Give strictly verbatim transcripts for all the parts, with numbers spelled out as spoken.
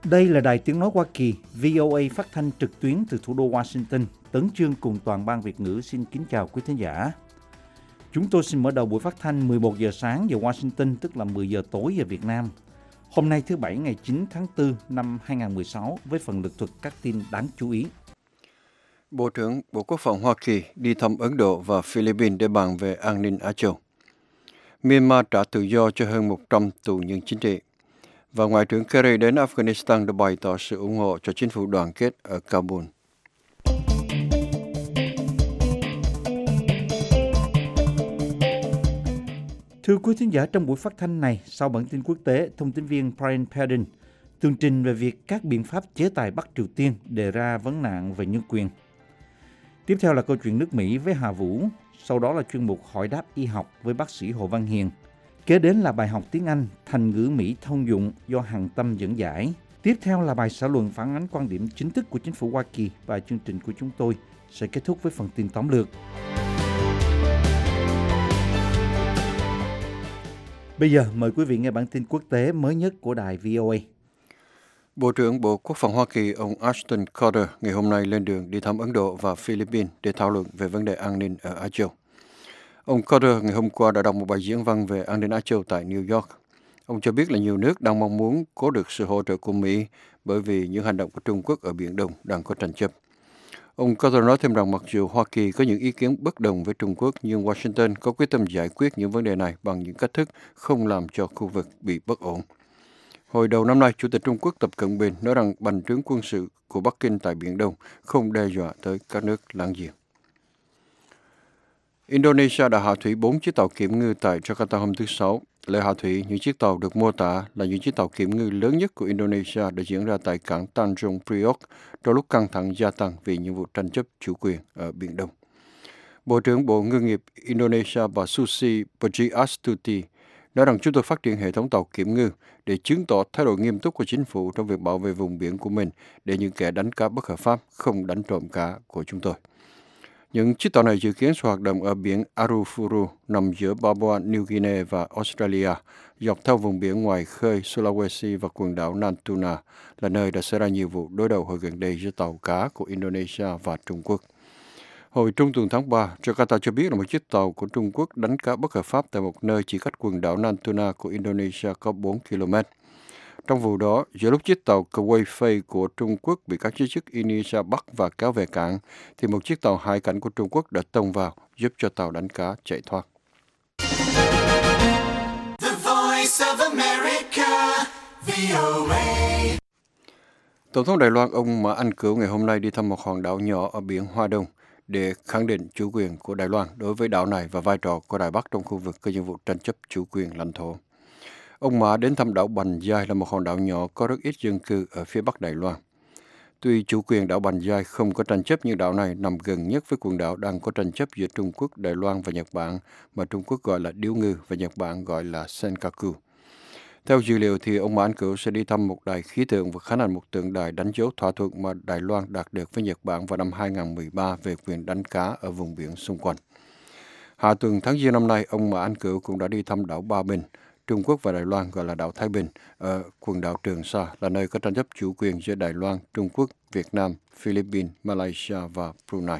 Đây là Đài Tiếng Nói Hoa Kỳ, vê o a phát thanh trực tuyến từ thủ đô Washington. Tấn Chương cùng toàn ban Việt ngữ xin kính chào quý thính giả. Chúng tôi xin mở đầu buổi phát thanh mười một giờ sáng giờ Washington, tức là mười giờ tối giờ Việt Nam. Hôm nay thứ Bảy ngày chín tháng tư năm hai nghìn không trăm mười sáu với phần lược thuật các tin đáng chú ý. Bộ trưởng Bộ Quốc phòng Hoa Kỳ đi thăm Ấn Độ và Philippines để bàn về an ninh Á Châu. Myanmar trả tự do cho hơn một trăm tù nhân chính trị. Và Ngoại trưởng Kerry đến Afghanistan để bày tỏ sự ủng hộ cho chính phủ đoàn kết ở Kabul. Thưa quý thính giả, trong buổi phát thanh này, sau bản tin quốc tế, thông tin viên Brian Padden tường trình về việc các biện pháp chế tài Bắc Triều Tiên đề ra vấn nạn về nhân quyền. Tiếp theo là câu chuyện nước Mỹ với Hà Vũ, sau đó là chuyên mục hỏi đáp y học với bác sĩ Hồ Văn Hiền. Kế đến là bài học tiếng Anh, thành ngữ Mỹ thông dụng do Hằng Tâm dẫn giải. Tiếp theo là bài xã luận phản ánh quan điểm chính thức của chính phủ Hoa Kỳ và chương trình của chúng tôi sẽ kết thúc với phần tin tóm lược. Bây giờ mời quý vị nghe bản tin quốc tế mới nhất của đài vê o a. Bộ trưởng Bộ Quốc phòng Hoa Kỳ ông Ashton Carter ngày hôm nay lên đường đi thăm Ấn Độ và Philippines để thảo luận về vấn đề an ninh ở Á Châu. Ông Carter ngày hôm qua đã đọc một bài diễn văn về an ninh Á Châu tại New York. Ông cho biết là nhiều nước đang mong muốn có được sự hỗ trợ của Mỹ bởi vì những hành động của Trung Quốc ở Biển Đông đang có tranh chấp. Ông Carter nói thêm rằng mặc dù Hoa Kỳ có những ý kiến bất đồng với Trung Quốc, nhưng Washington có quyết tâm giải quyết những vấn đề này bằng những cách thức không làm cho khu vực bị bất ổn. Hồi đầu năm nay, Chủ tịch Trung Quốc Tập Cận Bình nói rằng bành trướng quân sự của Bắc Kinh tại Biển Đông không đe dọa tới các nước láng giềng. Indonesia đã hạ thủy bốn chiếc tàu kiểm ngư tại Jakarta hôm thứ Sáu. Lễ hạ thủy những chiếc tàu được mô tả là những chiếc tàu kiểm ngư lớn nhất của Indonesia đã diễn ra tại cảng Tanjung Priok trong lúc căng thẳng gia tăng vì những vụ tranh chấp chủ quyền ở Biển Đông. Bộ trưởng Bộ Ngư nghiệp Indonesia bà Susi Pujiastuti nói rằng chúng tôi phát triển hệ thống tàu kiểm ngư để chứng tỏ thái độ nghiêm túc của chính phủ trong việc bảo vệ vùng biển của mình để những kẻ đánh cá bất hợp pháp không đánh trộm cá của chúng tôi. Những chiếc tàu này dự kiến sẽ hoạt động ở biển Arafuru, nằm giữa Papua New Guinea và Australia, dọc theo vùng biển ngoài khơi Sulawesi và quần đảo Natuna, là nơi đã xảy ra nhiều vụ đối đầu hồi gần đây giữa tàu cá của Indonesia và Trung Quốc. Hồi trung tuần tháng ba, Jakarta cho biết là một chiếc tàu của Trung Quốc đánh cá bất hợp pháp tại một nơi chỉ cách quần đảo Natuna của Indonesia có bốn ki lô mét. Trong vụ đó, giữa lúc chiếc tàu Kuwait Fay của Trung Quốc bị các giới chức Indonesia bắt và kéo về cảng, thì một chiếc tàu hải cảnh của Trung Quốc đã tông vào, giúp cho tàu đánh cá chạy thoát. The Voice of America, vê o a. Tổng thống Đài Loan ông Mã Anh Cửu ngày hôm nay đi thăm một hòn đảo nhỏ ở biển Hoa Đông để khẳng định chủ quyền của Đài Loan đối với đảo này và vai trò của Đài Bắc trong khu vực có những vụ tranh chấp chủ quyền lãnh thổ. Ông Mã đến thăm đảo Bành Giai là một hòn đảo nhỏ có rất ít dân cư ở phía bắc Đài Loan. Tuy chủ quyền đảo Bành Giai không có tranh chấp, nhưng đảo này nằm gần nhất với quần đảo đang có tranh chấp giữa Trung Quốc, Đài Loan và Nhật Bản, mà Trung Quốc gọi là Điếu Ngư và Nhật Bản gọi là Senkaku. Theo dữ liệu thì ông Mã Anh Cửu sẽ đi thăm một đài khí tượng và khánh thành một tượng đài đánh dấu thỏa thuận mà Đài Loan đạt được với Nhật Bản vào năm hai nghìn không trăm mười ba về quyền đánh cá ở vùng biển xung quanh. Hạ tuần tháng Giêng năm nay, ông Mã Anh Cửu cũng đã đi thăm đảo Ba Bình, Trung Quốc và Đài Loan gọi là đảo Thái Bình, ở quần đảo Trường Sa, là nơi có tranh chấp chủ quyền giữa Đài Loan, Trung Quốc, Việt Nam, Philippines, Malaysia và Brunei.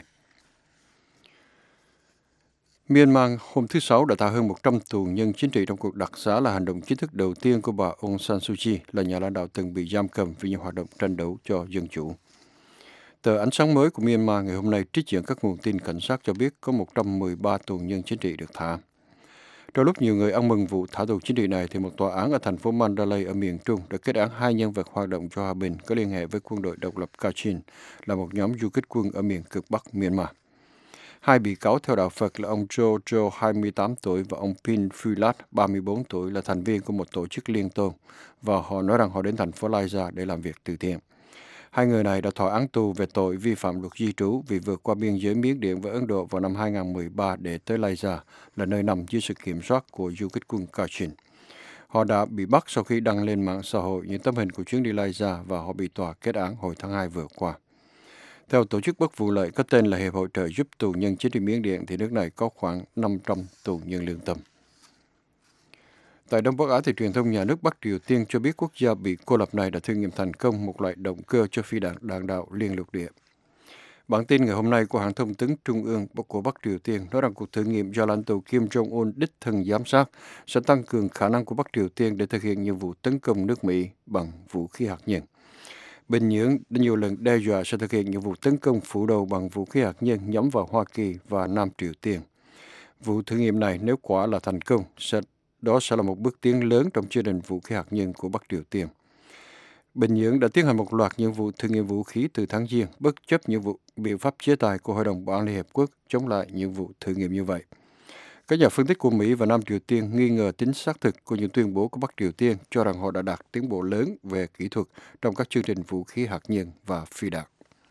Myanmar hôm thứ Sáu đã thả hơn một trăm tù nhân chính trị trong cuộc đặc xá, là hành động chính thức đầu tiên của bà Aung San Suu Kyi, là nhà lãnh đạo từng bị giam cầm vì những hoạt động tranh đấu cho dân chủ. Tờ Ánh sáng mới của Myanmar ngày hôm nay trích dẫn các nguồn tin cảnh sát cho biết có một trăm mười ba tù nhân chính trị được thả. Trong lúc nhiều người ăn mừng vụ thả tù chính trị này, thì một tòa án ở thành phố Mandalay ở miền Trung đã kết án hai nhân vật hoạt động cho hòa bình có liên hệ với quân đội độc lập Kachin, là một nhóm du kích quân ở miền cực Bắc Myanmar. Hai bị cáo theo đạo Phật là ông Jojo, hai mươi tám tuổi, và ông Pin Phulat, ba mươi bốn tuổi, là thành viên của một tổ chức liên tôn, và họ nói rằng họ đến thành phố Laiza để làm việc từ thiện. Hai người này đã thọ án tù về tội vi phạm luật di trú vì vượt qua biên giới Miến Điện và Ấn Độ vào năm hai nghìn không trăm mười ba để tới Laiza, là nơi nằm dưới sự kiểm soát của du kích quân Kachin. Họ đã bị bắt sau khi đăng lên mạng xã hội những tấm hình của chuyến đi Laiza, và họ bị tòa kết án hồi tháng hai vừa qua. Theo tổ chức bất vụ lợi có tên là Hiệp hội trợ giúp tù nhân chính trị Miến Điện, thì nước này có khoảng năm trăm tù nhân lương tâm. Tại Đông Bắc Á, thì truyền thông nhà nước Bắc Triều Tiên cho biết quốc gia bị cô lập này đã thử nghiệm thành công một loại động cơ cho phi đạn đạn đạo liên lục địa. Bản tin ngày hôm nay của hãng thông tấn Trung ương của Bắc Triều Tiên nói rằng cuộc thử nghiệm do lãnh tụ Kim Jong-un đích thân giám sát sẽ tăng cường khả năng của Bắc Triều Tiên để thực hiện nhiệm vụ tấn công nước Mỹ bằng vũ khí hạt nhân. Bình Nhưỡng đã nhiều lần đe dọa sẽ thực hiện nhiệm vụ tấn công phủ đầu bằng vũ khí hạt nhân nhắm vào Hoa Kỳ và Nam Triều Tiên. Vụ thử nghiệm này nếu quả là thành công, sẽ, đó sẽ là một bước tiến lớn trong chương trình vũ khí hạt nhân của Bắc Triều Tiên. Bình Nhưỡng đã tiến hành một loạt những vụ thử nghiệm vũ khí từ tháng Giêng, bất chấp những vụ biện pháp chế tài của Hội đồng Bảo an Liên Hiệp Quốc chống lại những vụ thử nghiệm như vậy. Các nhà phân tích của Mỹ và Nam Triều Tiên nghi ngờ tính xác thực của những tuyên bố của Bắc Triều Tiên, cho rằng họ đã đạt tiến bộ lớn về kỹ thuật trong các chương trình vũ khí hạt nhân và phi đạn.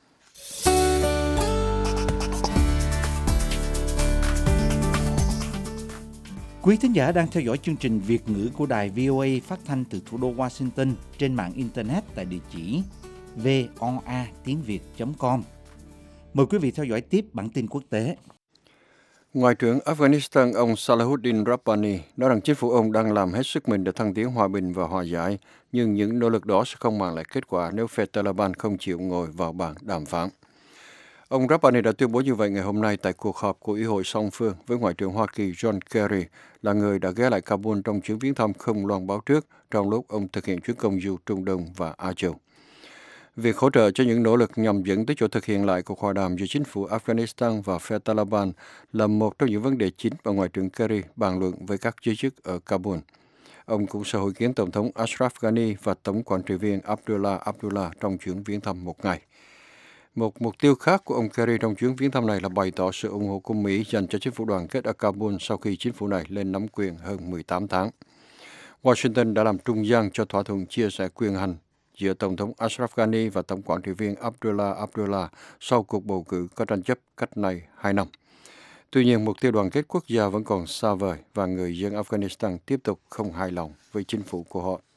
Quý thính giả đang theo dõi chương trình Việt ngữ của đài vê o a phát thanh từ thủ đô Washington trên mạng Internet tại địa chỉ voa tiếng việt chấm com. Mời quý vị theo dõi tiếp bản tin quốc tế. Ngoại trưởng Afghanistan ông Salahuddin Rabbani nói rằng chính phủ ông đang làm hết sức mình để thăng tiến hòa bình và hòa giải, nhưng những nỗ lực đó sẽ không mang lại kết quả nếu phe Taliban không chịu ngồi vào bàn đàm phán. Ông Rabbani đã tuyên bố như vậy ngày hôm nay tại cuộc họp của Ủy hội song phương với Ngoại trưởng Hoa Kỳ John Kerry, là người đã ghé lại Kabul trong chuyến viếng thăm không loan báo trước trong lúc ông thực hiện chuyến công du Trung Đông và Á Châu. Việc hỗ trợ cho những nỗ lực nhằm dẫn tới chỗ thực hiện lại cuộc hòa đàm giữa chính phủ Afghanistan và phe Taliban là một trong những vấn đề chính mà Ngoại trưởng Kerry bàn luận với các giới chức ở Kabul. Ông cũng sẽ hội kiến Tổng thống Ashraf Ghani và Tổng quản trị viên Abdullah Abdullah trong chuyến viếng thăm một ngày. Một mục tiêu khác của ông Kerry trong chuyến viếng thăm này là bày tỏ sự ủng hộ của Mỹ dành cho chính phủ đoàn kết ở Kabul sau khi chính phủ này lên nắm quyền hơn mười tám tháng. Washington đã làm trung gian cho thỏa thuận chia sẻ quyền hành giữa Tổng thống Ashraf Ghani và Tổng quản trị viên Abdullah Abdullah sau cuộc bầu cử có tranh chấp cách này hai năm. Tuy nhiên, mục tiêu đoàn kết quốc gia vẫn còn xa vời và người dân Afghanistan tiếp tục không hài lòng với chính phủ của họ.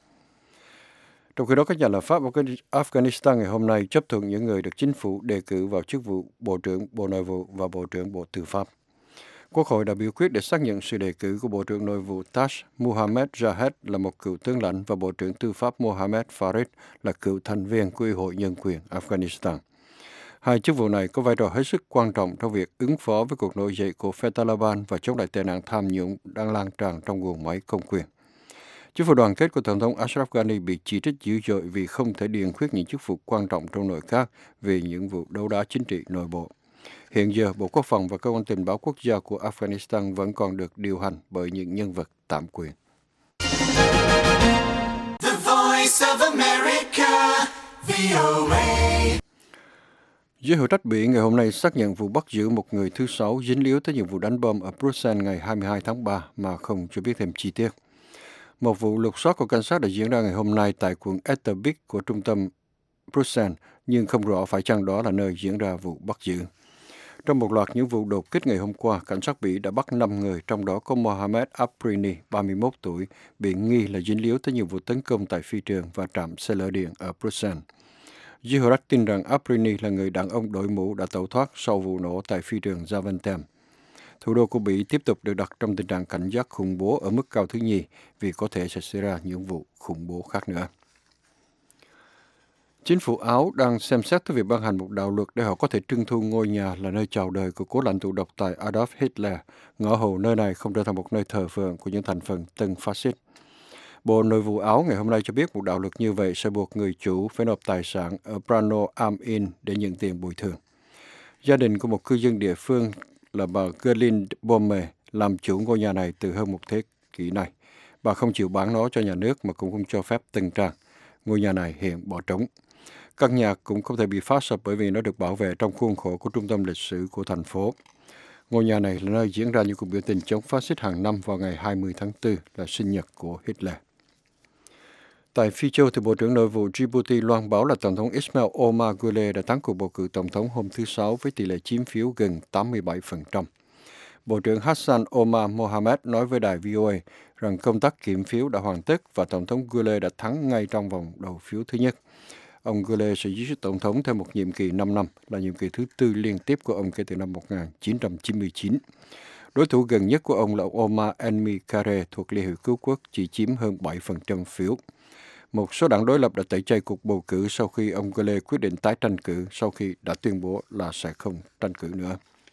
Trong khi đó, các nhà lập pháp ở Afghanistan ngày hôm nay chấp thuận những người được chính phủ đề cử vào chức vụ Bộ trưởng Bộ Nội vụ và Bộ trưởng Bộ Tư pháp. Quốc hội đã biểu quyết để xác nhận sự đề cử của Bộ trưởng Nội vụ Tash Mohammed Jahed là một cựu tướng lãnh và Bộ trưởng Tư pháp Mohammed Farid là cựu thành viên của Ủy hội Nhân quyền Afghanistan. Hai chức vụ này có vai trò hết sức quan trọng trong việc ứng phó với cuộc nổi dậy của phe Taliban và chống lại tệ nạn tham nhũng đang lan tràn trong guồng máy công quyền. Chính phủ đoàn kết của Tổng thống Ashraf Ghani bị chỉ trích dữ dội vì không thể điền khuyết những chức vụ quan trọng trong nội các vì những vụ đấu đá chính trị nội bộ. Hiện giờ, Bộ Quốc phòng và Cơ quan Tình báo Quốc gia của Afghanistan vẫn còn được điều hành bởi những nhân vật tạm quyền. The Voice of America, vê o a. Giới hữu trách Bỉ ngày hôm nay xác nhận vụ bắt giữ một người thứ sáu dính líu tới những vụ đánh bom ở Bruxelles ngày hai mươi hai tháng ba mà không cho biết thêm chi tiết. Một vụ lục soát của cảnh sát đã diễn ra ngày hôm nay tại quận Etterbeek của trung tâm Bruxelles, nhưng không rõ phải chăng đó là nơi diễn ra vụ bắt giữ. Trong một loạt những vụ đột kích ngày hôm qua, cảnh sát Bỉ đã bắt năm người, trong đó có Mohamed Afrini, ba mươi mốt tuổi, bị nghi là dính líu tới nhiều vụ tấn công tại phi trường và trạm xe lửa điện ở Bruxelles. Giới hữu trách tin rằng Afrini là người đàn ông đội mũ đã tẩu thoát sau vụ nổ tại phi trường Zaventem. Thủ đô của Bỉ tiếp tục được đặt trong tình trạng cảnh giác khủng bố ở mức cao thứ nhì vì có thể sẽ xảy ra những vụ khủng bố khác nữa. Chính phủ Áo đang xem xét tới việc ban hành một đạo luật để họ có thể trưng thu ngôi nhà là nơi chào đời của cố lãnh tụ độc tài Adolf Hitler, ngõ hầu nơi này không trở thành một nơi thờ phượng của những thành phần tân phát xít. Bộ Nội vụ Áo ngày hôm nay cho biết một đạo luật như vậy sẽ buộc người chủ phải nộp tài sản ở Brno am Inn để nhận tiền bồi thường. Gia đình của một cư dân địa phương là bà Gerlinde Bomme làm chủ ngôi nhà này từ hơn một thế kỷ này. Bà không chịu bán nó cho nhà nước mà cũng không cho phép tân trang. Ngôi nhà này hiện bỏ trống. Căn nhà cũng không thể bị phá sập bởi vì nó được bảo vệ trong khuôn khổ của trung tâm lịch sử của thành phố. Ngôi nhà này là nơi diễn ra những cuộc biểu tình chống phát xít hàng năm vào ngày hai mươi tháng tư là sinh nhật của Hitler. Tại Phi Châu, thì Bộ trưởng Nội vụ Djibouti loan báo là Tổng thống Ismail Omar Guelleh đã thắng cuộc bầu cử Tổng thống hôm thứ Sáu với tỷ lệ chiếm phiếu gần tám mươi bảy phần trăm. Bộ trưởng Hassan Omar Mohamed nói với đài vê o a rằng công tác kiểm phiếu đã hoàn tất và Tổng thống Guelleh đã thắng ngay trong vòng đầu phiếu thứ nhất. Ông Guelleh sẽ giữ chức Tổng thống thêm một nhiệm kỳ năm năm, là nhiệm kỳ thứ tư liên tiếp của ông kể từ năm một nghìn chín trăm chín mươi chín. Đối thủ gần nhất của ông là Omar El-Mikare thuộc Liên hiệp Cứu quốc chỉ chiếm hơn bảy phần trăm phiếu. Một số đảng đối lập đã tẩy chay cuộc bầu cử sau khi ông Guelleh quyết định tái tranh cử sau khi đã tuyên bố là sẽ không tranh cử nữa.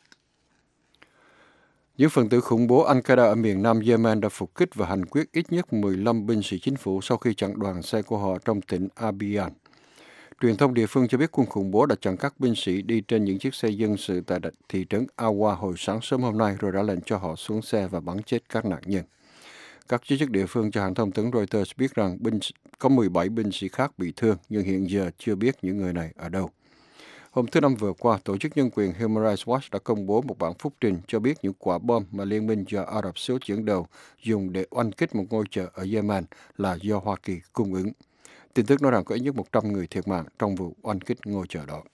Những phần tử khủng bố Al-Qaeda ở miền Nam Yemen đã phục kích và hành quyết ít nhất mười lăm binh sĩ chính phủ sau khi chặn đoàn xe của họ trong tỉnh Abyan. Truyền thông địa phương cho biết quân khủng bố đã chặn các binh sĩ đi trên những chiếc xe dân sự tại thị trấn Awa hồi sáng sớm hôm nay rồi đã lệnh cho họ xuống xe và bắn chết các nạn nhân. Các giới chức địa phương cho hãng thông tấn Reuters biết rằng binh, có mười bảy binh sĩ khác bị thương nhưng hiện giờ chưa biết những người này ở đâu. Hôm thứ Năm vừa qua, Tổ chức Nhân quyền Human Rights Watch đã công bố một bản phúc trình cho biết những quả bom mà Liên minh do Ả Rập Xê Út dẫn đầu dùng để oanh kích một ngôi chợ ở Yemen là do Hoa Kỳ cung ứng. Tin tức nói rằng có ít nhất một trăm người thiệt mạng trong vụ oanh kích ngôi chợ đó.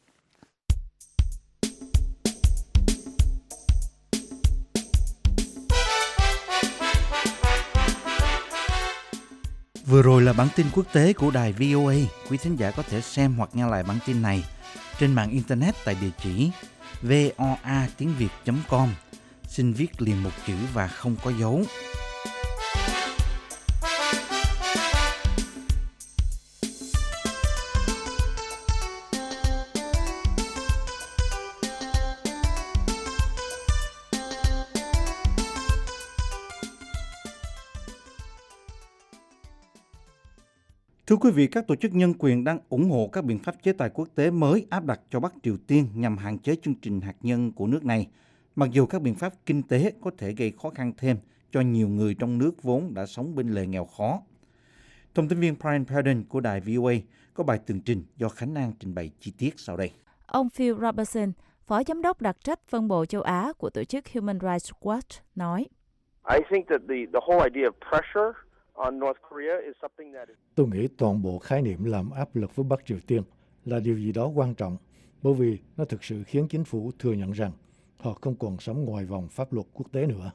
Vừa rồi là bản tin quốc tế của đài vê o a. Quý thính giả có thể xem hoặc nghe lại bản tin này trên mạng Internet tại địa chỉ voa tiếng việt chấm com. Xin viết liền một chữ và không có dấu. Thưa quý vị, các tổ chức nhân quyền đang ủng hộ các biện pháp chế tài quốc tế mới áp đặt cho Bắc Triều Tiên nhằm hạn chế chương trình hạt nhân của nước này, mặc dù các biện pháp kinh tế có thể gây khó khăn thêm cho nhiều người trong nước vốn đã sống bên lề nghèo khó. Thông tin viên Brian Padden của đài vê o a có bài tường trình do Khánh An trình bày chi tiết sau đây. Ông Phil Robertson, Phó Giám đốc đặc trách phân bộ châu Á của tổ chức Human Rights Watch, nói: Tôi nghĩ toàn bộ khái niệm làm áp lực với Bắc Triều Tiên là điều gì đó quan trọng, bởi vì nó thực sự khiến chính phủ thừa nhận rằng họ không còn sống ngoài vòng pháp luật quốc tế nữa.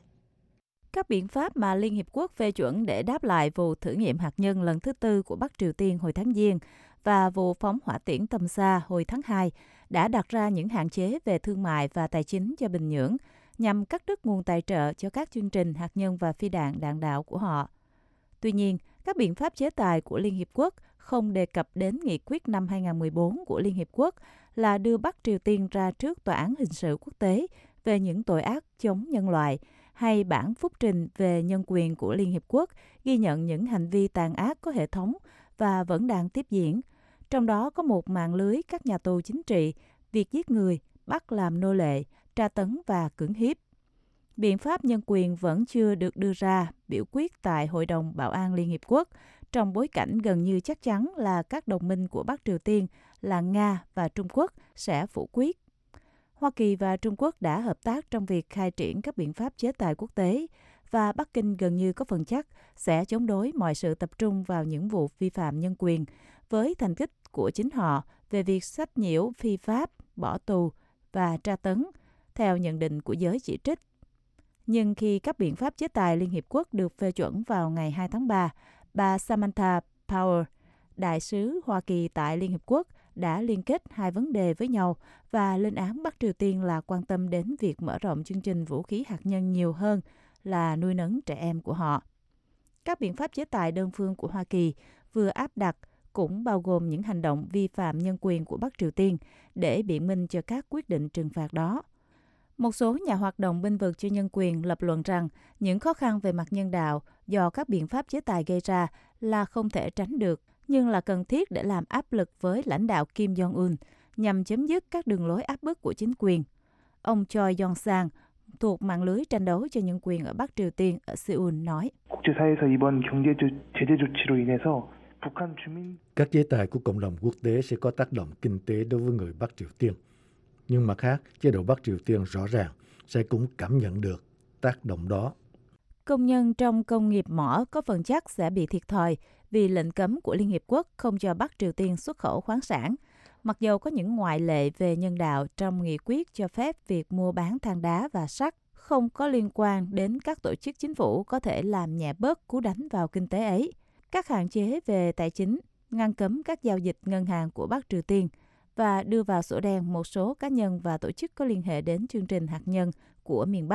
Các biện pháp mà Liên Hiệp Quốc phê chuẩn để đáp lại vụ thử nghiệm hạt nhân lần thứ tư của Bắc Triều Tiên hồi tháng Giêng và vụ phóng hỏa tiễn tầm xa hồi tháng hai đã đặt ra những hạn chế về thương mại và tài chính cho Bình Nhưỡng nhằm cắt đứt nguồn tài trợ cho các chương trình hạt nhân và phi đạn đạn đạo của họ. Tuy nhiên, các biện pháp chế tài của Liên Hiệp Quốc không đề cập đến nghị quyết năm hai không một bốn của Liên Hiệp Quốc là đưa Bắc Triều Tiên ra trước Tòa án Hình sự Quốc tế về những tội ác chống nhân loại, hay bản phúc trình về nhân quyền của Liên Hiệp Quốc ghi nhận những hành vi tàn ác có hệ thống và vẫn đang tiếp diễn, trong đó có một mạng lưới các nhà tù chính trị, việc giết người, bắt làm nô lệ, tra tấn và cưỡng hiếp. Biện pháp nhân quyền vẫn chưa được đưa ra biểu quyết tại Hội đồng Bảo an Liên Hiệp Quốc, trong bối cảnh gần như chắc chắn là các đồng minh của Bắc Triều Tiên là Nga và Trung Quốc sẽ phủ quyết. Hoa Kỳ và Trung Quốc đã hợp tác trong việc khai triển các biện pháp chế tài quốc tế, và Bắc Kinh gần như có phần chắc sẽ chống đối mọi sự tập trung vào những vụ vi phạm nhân quyền, với thành tích của chính họ về việc sách nhiễu phi pháp, bỏ tù và tra tấn, theo nhận định của giới chỉ trích. Nhưng khi các biện pháp chế tài Liên Hiệp Quốc được phê chuẩn vào ngày hai tháng ba, bà Samantha Power, đại sứ Hoa Kỳ tại Liên Hiệp Quốc, đã liên kết hai vấn đề với nhau và lên án Bắc Triều Tiên là quan tâm đến việc mở rộng chương trình vũ khí hạt nhân nhiều hơn là nuôi nấng trẻ em của họ. Các biện pháp chế tài đơn phương của Hoa Kỳ vừa áp đặt cũng bao gồm những hành động vi phạm nhân quyền của Bắc Triều Tiên để biện minh cho các quyết định trừng phạt đó. Một số nhà hoạt động bênh vực cho nhân quyền lập luận rằng những khó khăn về mặt nhân đạo do các biện pháp chế tài gây ra là không thể tránh được, nhưng là cần thiết để làm áp lực với lãnh đạo Kim Jong-un nhằm chấm dứt các đường lối áp bức của chính quyền. Ông Choi Yong-sang, thuộc mạng lưới tranh đấu cho nhân quyền ở Bắc Triều Tiên ở Seoul, nói: Các chế tài của cộng đồng quốc tế sẽ có tác động kinh tế đối với người Bắc Triều Tiên. Nhưng mặt khác, chế độ Bắc Triều Tiên rõ ràng sẽ cũng cảm nhận được tác động đó. Công nhân trong công nghiệp mỏ có phần chắc sẽ bị thiệt thòi vì lệnh cấm của Liên Hiệp Quốc không cho Bắc Triều Tiên xuất khẩu khoáng sản, mặc dầu có những ngoại lệ về nhân đạo trong nghị quyết cho phép việc mua bán than đá và sắt không có liên quan đến các tổ chức chính phủ có thể làm nhẹ bớt cú đánh vào kinh tế ấy. Các hạn chế về tài chính, ngăn cấm các giao dịch ngân hàng của Bắc Triều Tiên và đưa vào sổ đen một số cá nhân và tổ chức có liên hệ đến chương trình hạt nhân của miền Bắc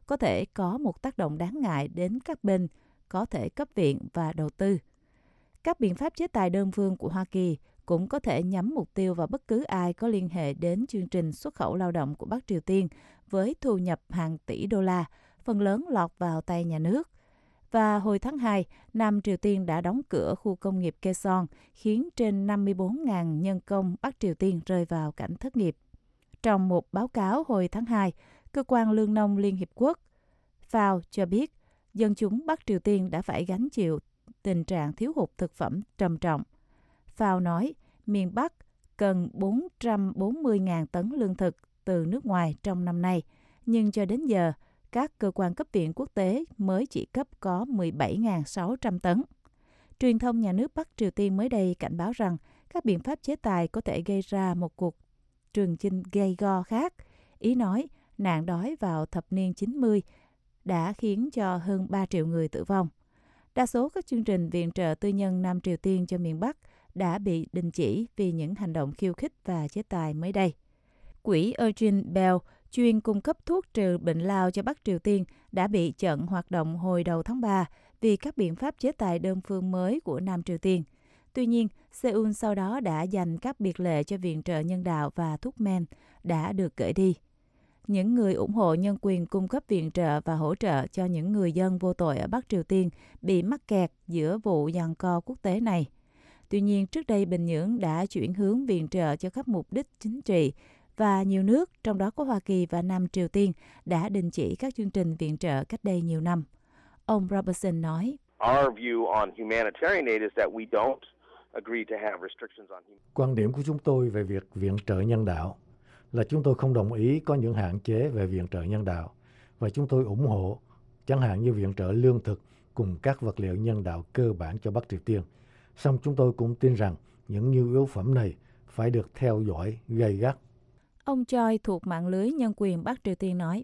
có thể có một tác động đáng ngại đến các bên có thể cấp viện và đầu tư. Các biện pháp chế tài đơn phương của Hoa Kỳ cũng có thể nhắm mục tiêu vào bất cứ ai có liên hệ đến chương trình xuất khẩu lao động của Bắc Triều Tiên với thu nhập hàng tỷ đô la, phần lớn lọt vào tay nhà nước. Và hồi tháng hai, Nam Triều Tiên đã đóng cửa khu công nghiệp Kaesong, khiến trên năm mươi bốn nghìn nhân công Bắc Triều Tiên rơi vào cảnh thất nghiệp. Trong một báo cáo hồi tháng hai, Cơ quan Lương nông Liên Hiệp Quốc F A O cho biết dân chúng Bắc Triều Tiên đã phải gánh chịu tình trạng thiếu hụt thực phẩm trầm trọng. F A O nói miền Bắc cần bốn trăm bốn mươi nghìn tấn lương thực từ nước ngoài trong năm nay, nhưng cho đến giờ, các cơ quan cấp viện quốc tế mới chỉ cấp có mười bảy nghìn sáu trăm tấn. Truyền thông nhà nước Bắc Triều Tiên mới đây cảnh báo rằng các biện pháp chế tài có thể gây ra một cuộc trường chinh gay go khác. Ý nói, nạn đói vào thập niên chín mươi đã khiến cho hơn ba triệu người tử vong. Đa số các chương trình viện trợ tư nhân Nam Triều Tiên cho miền Bắc đã bị đình chỉ vì những hành động khiêu khích và chế tài mới đây. Quỹ Eugene Bell, chuyên cung cấp thuốc trừ bệnh lao cho Bắc Triều Tiên, đã bị chặn hoạt động hồi đầu tháng ba vì các biện pháp chế tài đơn phương mới của Nam Triều Tiên. Tuy nhiên, Seoul sau đó đã dành các biệt lệ cho viện trợ nhân đạo và thuốc men đã được gửi đi. Những người ủng hộ nhân quyền cung cấp viện trợ và hỗ trợ cho những người dân vô tội ở Bắc Triều Tiên bị mắc kẹt giữa vụ giằng co quốc tế này. Tuy nhiên, trước đây Bình Nhưỡng đã chuyển hướng viện trợ cho các mục đích chính trị và nhiều nước, trong đó có Hoa Kỳ và Nam Triều Tiên, đã đình chỉ các chương trình viện trợ cách đây nhiều năm. Ông Robertson nói, quan điểm của chúng tôi về việc viện trợ nhân đạo là chúng tôi không đồng ý có những hạn chế về viện trợ nhân đạo, và chúng tôi ủng hộ chẳng hạn như viện trợ lương thực cùng các vật liệu nhân đạo cơ bản cho Bắc Triều Tiên. Song chúng tôi cũng tin rằng những nhu yếu phẩm này phải được theo dõi gay gắt. Ông Choi thuộc mạng lưới nhân quyền Bắc Triều Tiên nói,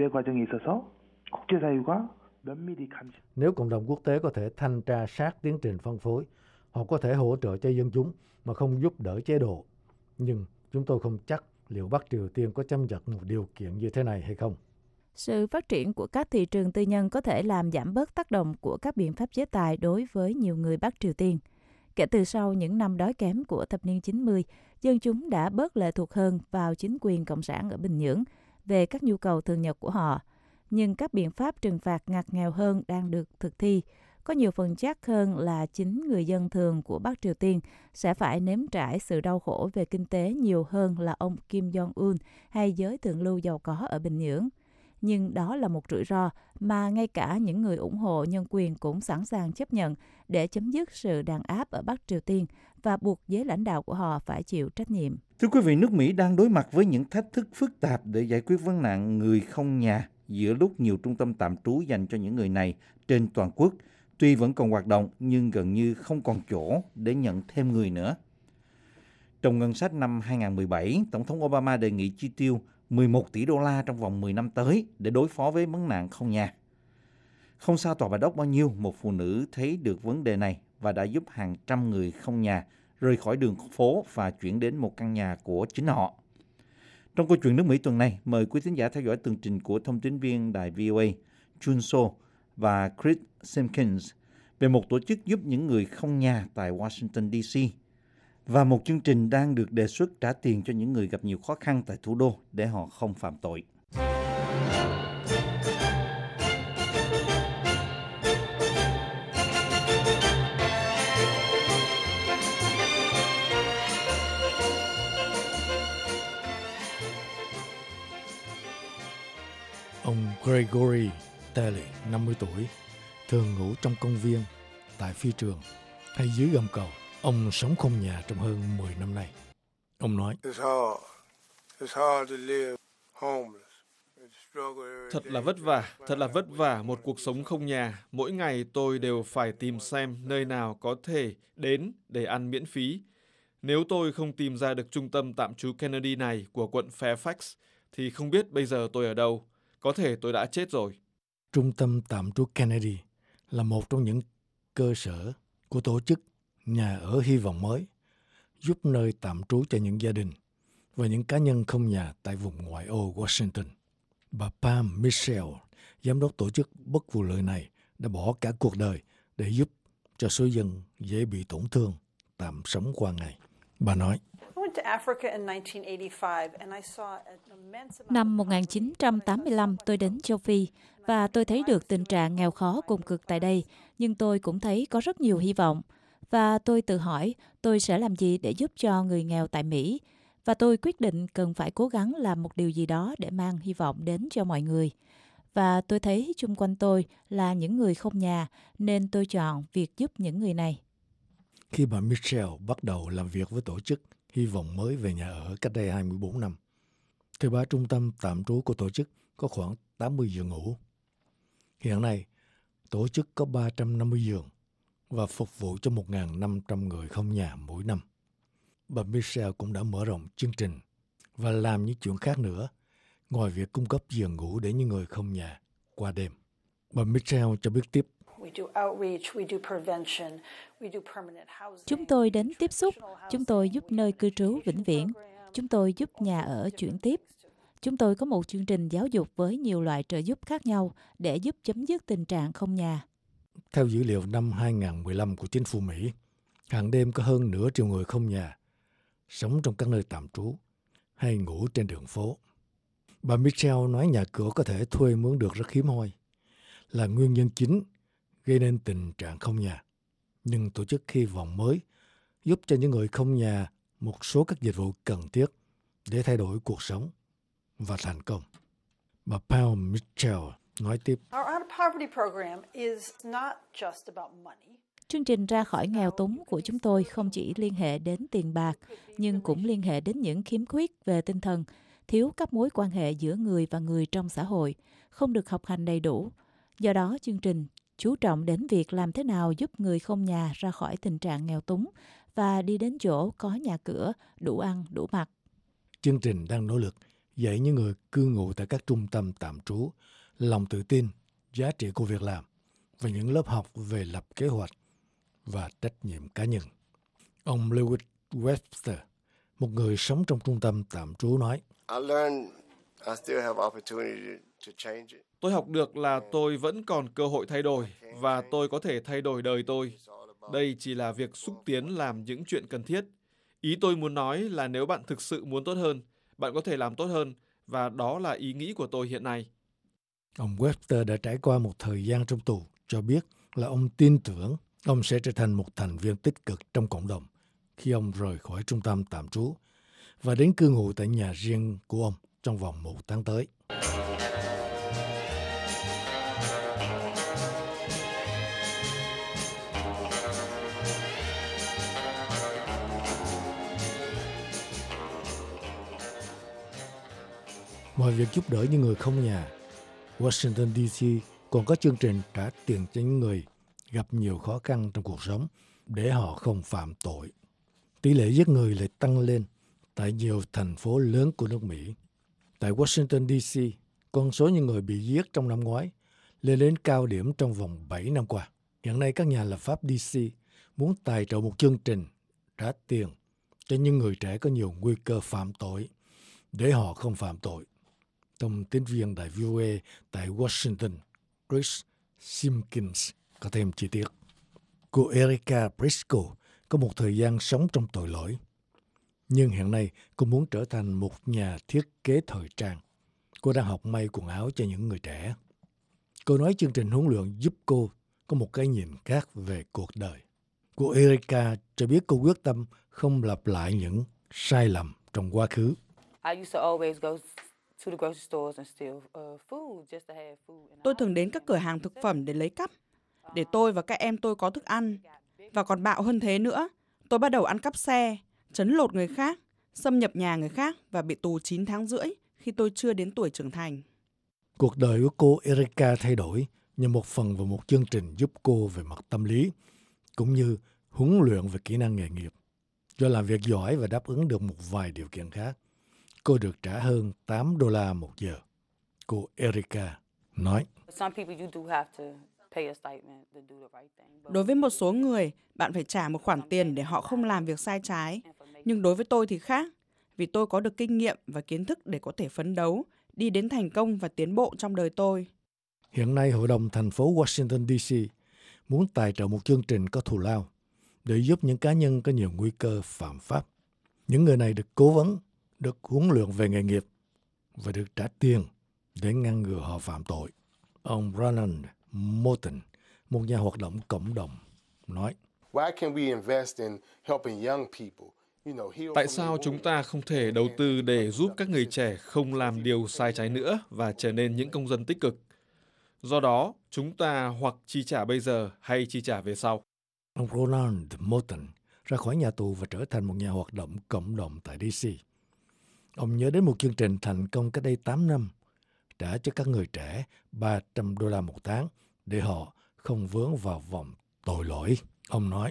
nếu cộng đồng quốc tế có thể thanh tra sát tiến trình phân phối, họ có thể hỗ trợ cho dân chúng mà không giúp đỡ chế độ. Nhưng chúng tôi không chắc liệu Bắc Triều Tiên có chấp nhận một điều kiện như thế này hay không. Sự phát triển của các thị trường tư nhân có thể làm giảm bớt tác động của các biện pháp chế tài đối với nhiều người Bắc Triều Tiên. Kể từ sau những năm đói kém của thập niên chín mươi, dân chúng đã bớt lệ thuộc hơn vào chính quyền cộng sản ở Bình Nhưỡng về các nhu cầu thường nhật của họ. Nhưng các biện pháp trừng phạt ngặt nghèo hơn đang được thực thi. Có nhiều phần chắc hơn là chính người dân thường của Bắc Triều Tiên sẽ phải nếm trải sự đau khổ về kinh tế nhiều hơn là ông Kim Jong-un hay giới thượng lưu giàu có ở Bình Nhưỡng. Nhưng đó là một rủi ro mà ngay cả những người ủng hộ nhân quyền cũng sẵn sàng chấp nhận để chấm dứt sự đàn áp ở Bắc Triều Tiên và buộc giới lãnh đạo của họ phải chịu trách nhiệm. Thưa quý vị, nước Mỹ đang đối mặt với những thách thức phức tạp để giải quyết vấn nạn người không nhà giữa lúc nhiều trung tâm tạm trú dành cho những người này trên toàn quốc tuy vẫn còn hoạt động nhưng gần như không còn chỗ để nhận thêm người nữa. Trong ngân sách năm hai không một bảy, Tổng thống Obama đề nghị chi tiêu mười một tỷ đô la trong vòng mười năm tới để đối phó với vấn nạn không nhà. Không xa Tòa Bạch Ốc bao nhiêu, một phụ nữ thấy được vấn đề này và đã giúp hàng trăm người không nhà rời khỏi đường phố và chuyển đến một căn nhà của chính họ. Trong câu chuyện nước Mỹ tuần này, mời quý thính giả theo dõi tường trình của thông tín viên đài vê o a Chun So và Chris Simpkins về một tổ chức giúp những người không nhà tại Washington, D C và một chương trình đang được đề xuất trả tiền cho những người gặp nhiều khó khăn tại thủ đô để họ không phạm tội. Ông Gregory Taylor, năm mươi tuổi, thường ngủ trong công viên, tại phi trường hay dưới gầm cầu. Ông sống không nhà trong hơn mười năm nay. Ông nói, thật là vất vả, thật là vất vả một cuộc sống không nhà. Mỗi ngày tôi đều phải tìm xem nơi nào có thể đến để ăn miễn phí. Nếu tôi không tìm ra được trung tâm tạm trú Kennedy này của quận Fairfax, thì không biết bây giờ tôi ở đâu. Có thể tôi đã chết rồi. Trung tâm tạm trú Kennedy là một trong những cơ sở của tổ chức Nhà ở Hy vọng mới, giúp nơi tạm trú cho những gia đình và những cá nhân không nhà tại vùng ngoại ô Washington. Bà Pam Michelle, Giám đốc tổ chức bất vụ lợi này đã bỏ cả cuộc đời để giúp cho số dân dễ bị tổn thương tạm sống qua ngày. Bà nói, năm một nghìn chín trăm tám mươi lăm, tôi đến châu Phi và tôi thấy được tình trạng nghèo khó cùng cực tại đây, nhưng tôi cũng thấy có rất nhiều hy vọng. Và tôi tự hỏi tôi sẽ làm gì để giúp cho người nghèo tại Mỹ. Và tôi quyết định cần phải cố gắng làm một điều gì đó để mang hy vọng đến cho mọi người. Và tôi thấy chung quanh tôi là những người không nhà, nên tôi chọn việc giúp những người này. Khi bà Michelle bắt đầu làm việc với tổ chức Hy vọng mới về nhà ở cách đây hai mươi bốn năm, thì ba trung tâm tạm trú của tổ chức có khoảng tám mươi giường ngủ. Hiện nay, tổ chức có ba trăm năm mươi giường và phục vụ cho một nghìn năm trăm người không nhà mỗi năm. Bà Michelle cũng đã mở rộng chương trình và làm những chuyện khác nữa, ngoài việc cung cấp giường ngủ để những người không nhà qua đêm. Bà Michelle cho biết tiếp, chúng tôi đến tiếp xúc, chúng tôi giúp nơi cư trú vĩnh viễn, chúng tôi giúp nhà ở chuyển tiếp. Chúng tôi có một chương trình giáo dục với nhiều loại trợ giúp khác nhau để giúp chấm dứt tình trạng không nhà. Theo dữ liệu năm hai nghìn không trăm mười lăm của chính phủ Mỹ, hàng đêm có hơn nửa triệu người không nhà sống trong các nơi tạm trú hay ngủ trên đường phố. Bà Michelle nói nhà cửa có thể thuê mướn được rất hiếm hoi, là nguyên nhân chính gây nên tình trạng không nhà. Nhưng tổ chức Hy vọng mới giúp cho những người không nhà một số các dịch vụ cần thiết để thay đổi cuộc sống và thành công. Bà Paul Mitchell nói tiếp, chương trình ra khỏi nghèo túng của chúng tôi không chỉ liên hệ đến tiền bạc, nhưng cũng liên hệ đến những khiếm khuyết về tinh thần, thiếu các mối quan hệ giữa người và người trong xã hội, không được học hành đầy đủ. Do đó, chương trình chú trọng đến việc làm thế nào giúp người không nhà ra khỏi tình trạng nghèo túng và đi đến chỗ có nhà cửa, đủ ăn, đủ mặc. Chương trình đang nỗ lực dạy những người cư ngụ tại các trung tâm tạm trú lòng tự tin, giá trị của việc làm và những lớp học về lập kế hoạch và trách nhiệm cá nhân. Ông Lewis Webster, một người sống trong trung tâm tạm trú nói, Tôi học được là tôi vẫn còn cơ hội thay đổi và tôi có thể thay đổi đời tôi. Đây chỉ là việc xúc tiến làm những chuyện cần thiết. Ý tôi muốn nói là nếu bạn thực sự muốn tốt hơn, bạn có thể làm tốt hơn và đó là ý nghĩ của tôi hiện nay. Ông Webster đã trải qua một thời gian trong tù, cho biết là ông tin tưởng ông sẽ trở thành một thành viên tích cực trong cộng đồng khi ông rời khỏi trung tâm tạm trú và đến cư ngụ tại nhà riêng của ông trong vòng một tháng tới. Ngoài việc giúp đỡ những người không nhà, Washington đê xê còn có chương trình trả tiền cho những người gặp nhiều khó khăn trong cuộc sống để họ không phạm tội. Tỷ lệ giết người lại tăng lên tại nhiều thành phố lớn của nước Mỹ. Tại Washington đê xê, con số những người bị giết trong năm ngoái lên đến cao điểm trong vòng bảy năm qua. Hiện nay các nhà lập pháp đê xê muốn tài trợ một chương trình trả tiền cho những người trẻ có nhiều nguy cơ phạm tội để họ không phạm tội. Thông tin viên đài vê o a tại Washington, Chris Simpkins có thêm chi tiết. Cô Erica Briscoe có một thời gian sống trong tội lỗi, nhưng hiện nay cô muốn trở thành một nhà thiết kế thời trang. Cô đang học may quần áo cho những người trẻ. Cô nói chương trình huấn luyện giúp cô có một cái nhìn khác về cuộc đời. Cô Erica cho biết cô quyết tâm không lặp lại những sai lầm trong quá khứ. Tôi thường đến các cửa hàng thực phẩm để lấy cắp, để tôi và các em tôi có thức ăn. Và còn bạo hơn thế nữa, tôi bắt đầu ăn cắp xe, trấn lột người khác, xâm nhập nhà người khác và bị tù chín tháng rưỡi khi tôi chưa đến tuổi trưởng thành. Cuộc đời của cô Erica thay đổi như một phần vào một chương trình giúp cô về mặt tâm lý, cũng như huấn luyện về kỹ năng nghề nghiệp. Do làm việc giỏi và đáp ứng được một vài điều kiện khác, cô được trả hơn tám đô la một giờ. Cô Erica nói, đối với một số người, bạn phải trả một khoản tiền để họ không làm việc sai trái. Nhưng đối với tôi thì khác, vì tôi có được kinh nghiệm và kiến thức để có thể phấn đấu, đi đến thành công và tiến bộ trong đời tôi. Hiện nay, Hội đồng thành phố Washington D C muốn tài trợ một chương trình có thù lao để giúp những cá nhân có nhiều nguy cơ phạm pháp. Những người này được cố vấn, được huấn luyện về nghề nghiệp và được trả tiền để ngăn ngừa họ phạm tội. Ông Ronald Moulton, một nhà hoạt động cộng đồng, nói: Tại sao chúng ta không thể đầu tư để giúp các người trẻ không làm điều sai trái nữa và trở nên những công dân tích cực? Do đó, chúng ta hoặc chi trả bây giờ hay chi trả về sau. Ông Ronald Moulton ra khỏi nhà tù và trở thành một nhà hoạt động cộng đồng tại D C. Ông nhớ đến một chương trình thành công cách đây tám năm, trả cho các người trẻ ba trăm đô la một tháng để họ không vướng vào vòng tội lỗi. Ông nói: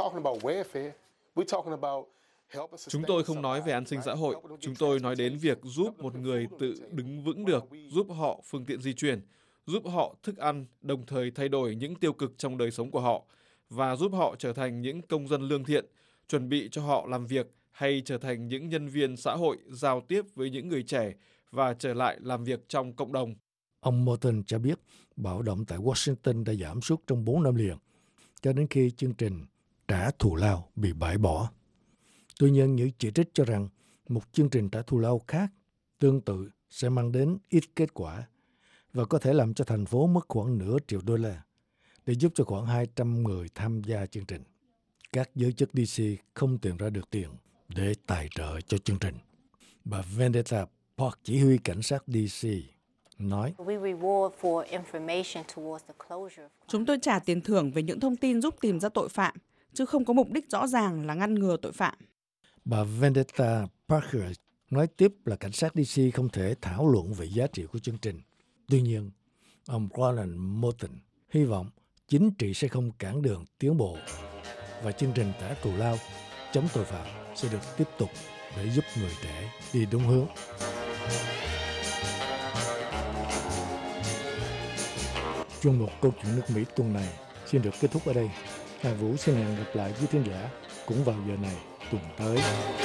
Chúng tôi không nói về an sinh xã hội, chúng tôi nói đến việc giúp một người tự đứng vững được, giúp họ phương tiện di chuyển, giúp họ thức ăn, đồng thời thay đổi những tiêu cực trong đời sống của họ, và giúp họ trở thành những công dân lương thiện, chuẩn bị cho họ làm việc hay trở thành những nhân viên xã hội giao tiếp với những người trẻ và trở lại làm việc trong cộng đồng. Ông Morton cho biết bạo động tại Washington đã giảm sút trong bốn năm liền, cho đến khi chương trình trả thù lao bị bãi bỏ. Tuy nhiên, những chỉ trích cho rằng một chương trình trả thù lao khác tương tự sẽ mang đến ít kết quả và có thể làm cho thành phố mất khoảng nửa triệu đô la để giúp cho khoảng hai trăm người tham gia chương trình. Các giới chức D C không tìm ra được tiền để tài trợ cho chương trình. Bà Vendetta Park, chỉ huy cảnh sát D C, nói: Chúng tôi trả tiền thưởng về những thông tin giúp tìm ra tội phạm, chứ không có mục đích rõ ràng là ngăn ngừa tội phạm. Bà Vendetta Parker nói tiếp là cảnh sát D C không thể thảo luận về giá trị của chương trình. Tuy nhiên, ông Ronald Moulton hy vọng chính trị sẽ không cản đường tiến bộ và chương trình trả thù lao chống tội phạm sẽ được tiếp tục để giúp người trẻ đi đúng hướng. Chuyên mục Câu chuyện nước Mỹ tuần này xin được kết thúc ở đây. Hà Vũ xin hẹn gặp lại quý khán giả cũng vào giờ này tuần tới.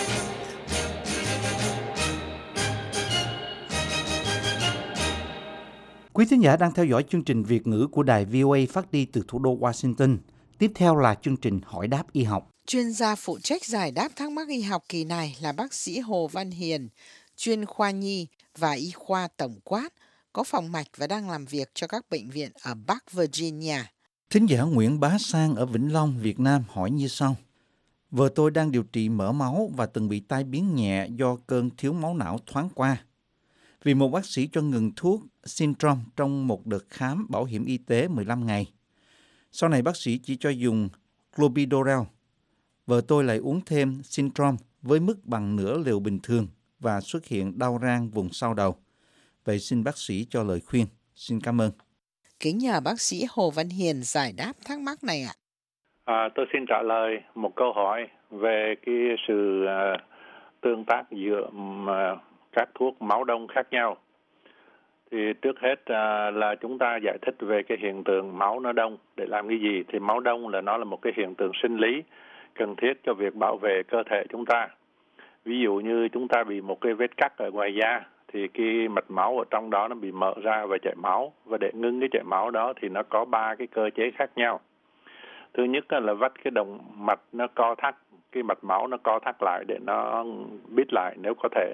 Quý thính giả đang theo dõi chương trình Việt ngữ của đài V O A phát đi từ thủ đô Washington. Tiếp theo là chương trình Hỏi đáp y học. Chuyên gia phụ trách giải đáp thắc mắc y học kỳ này là bác sĩ Hồ Văn Hiền, chuyên khoa nhi và y khoa tổng quát, có phòng mạch và đang làm việc cho các bệnh viện ở Bắc Virginia. Thính giả Nguyễn Bá Sang ở Vĩnh Long, Việt Nam hỏi như sau. Vợ tôi đang điều trị mỡ máu và từng bị tai biến nhẹ do cơn thiếu máu não thoáng qua. Vì một bác sĩ cho ngừng thuốc Syndrome trong một đợt khám bảo hiểm y tế mười lăm ngày. Sau này bác sĩ chỉ cho dùng Clopidogrel. Vợ tôi lại uống thêm Syndrome với mức bằng nửa liều bình thường và xuất hiện đau rang vùng sau đầu. Vậy xin bác sĩ cho lời khuyên. Xin cảm ơn. Kính nhờ bác sĩ Hồ Văn Hiền giải đáp thắc mắc này ạ. À, tôi xin trả lời một câu hỏi về cái sự uh, tương tác giữa um, các thuốc máu đông khác nhau. Thì trước hết uh, là chúng ta giải thích về cái hiện tượng máu nó đông để làm cái gì. Thì máu đông là nó là một cái hiện tượng sinh lý cần thiết cho việc bảo vệ cơ thể chúng ta. Ví dụ như chúng ta bị một cái vết cắt ở ngoài da thì cái mạch máu ở trong đó nó bị mở ra và chảy máu, và để ngưng cái chảy máu đó thì nó có ba cái cơ chế khác nhau. Thứ nhất là vách cái động mạch nó co thắt, cái mạch máu nó co thắt lại để nó bít lại nếu có thể.